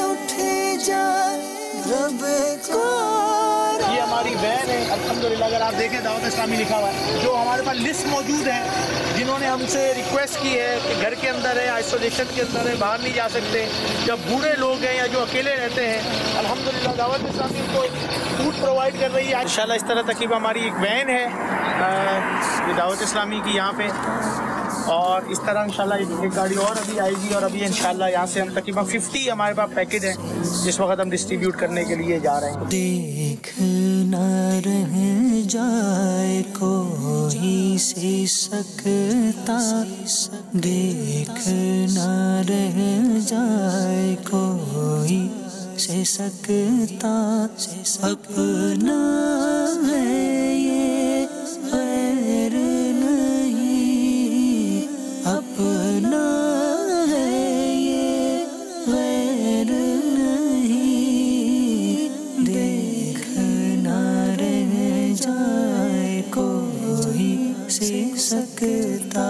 ये हमारी van है अल्हम्दुलिल्लाह। अगर आप देखें दावत इस्लामी लिखा हुआ है, जो हमारे पास लिस्ट मौजूद है जिन्होंने हमसे रिक्वेस्ट की है कि घर के अंदर है, आइसोलेशन के अंदर है, बाहर नहीं जा सकते, या बूढ़े लोग हैं या जो अकेले रहते हैं, अल्हम्दुलिल्लाह दावत इस्लामी उनको फूड प्रोवाइड कर रही है इंशाल्लाह। इस तरह तकरीबन हमारी एक वैन है ये दावत इस्लामी की यहाँ पे, और इस तरह इंशाल्लाह एक गाड़ी और अभी आएगी और अभी इंशाल्लाह यहाँ से हम तकरीबन 50 हमारे पास पैकेट हैं जिस वक्त हम डिस्ट्रीब्यूट करने के लिए जा रहे हैं। देख ना रह जाए कोई से सकता, देख ना रह जाए कोई से सकता, अपना है ये गैर नहीं अपना है ये गैर नहीं। देख ना रह जाए कोई से सकता।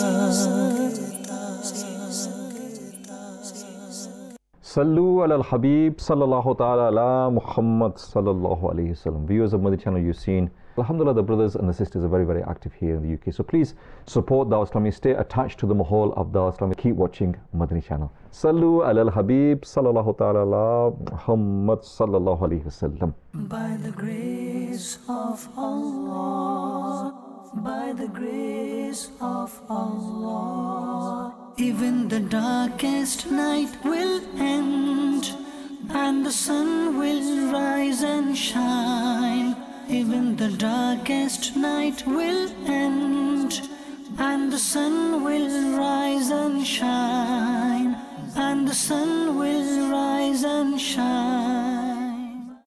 Sallu ala al-Habib sallallahu ta'ala ala Muhammad sallallahu alayhi wasallam. Viewers of Madani Channel, you've seen, alhamdulillah, the brothers and the sisters are very, very active here in the UK. So please support Dawah Islami, stay attached to the mahal of Dawah Islami, keep watching Madani Channel. Sallu ala al-Habib sallallahu ta'ala ala Muhammad sallallahu alayhi wasallam. By the grace of Allah, by the grace of Allah, even the darkest night will end and the sun will rise and shine. Even the darkest night will end and the sun will rise and shine, and the sun will rise and shine.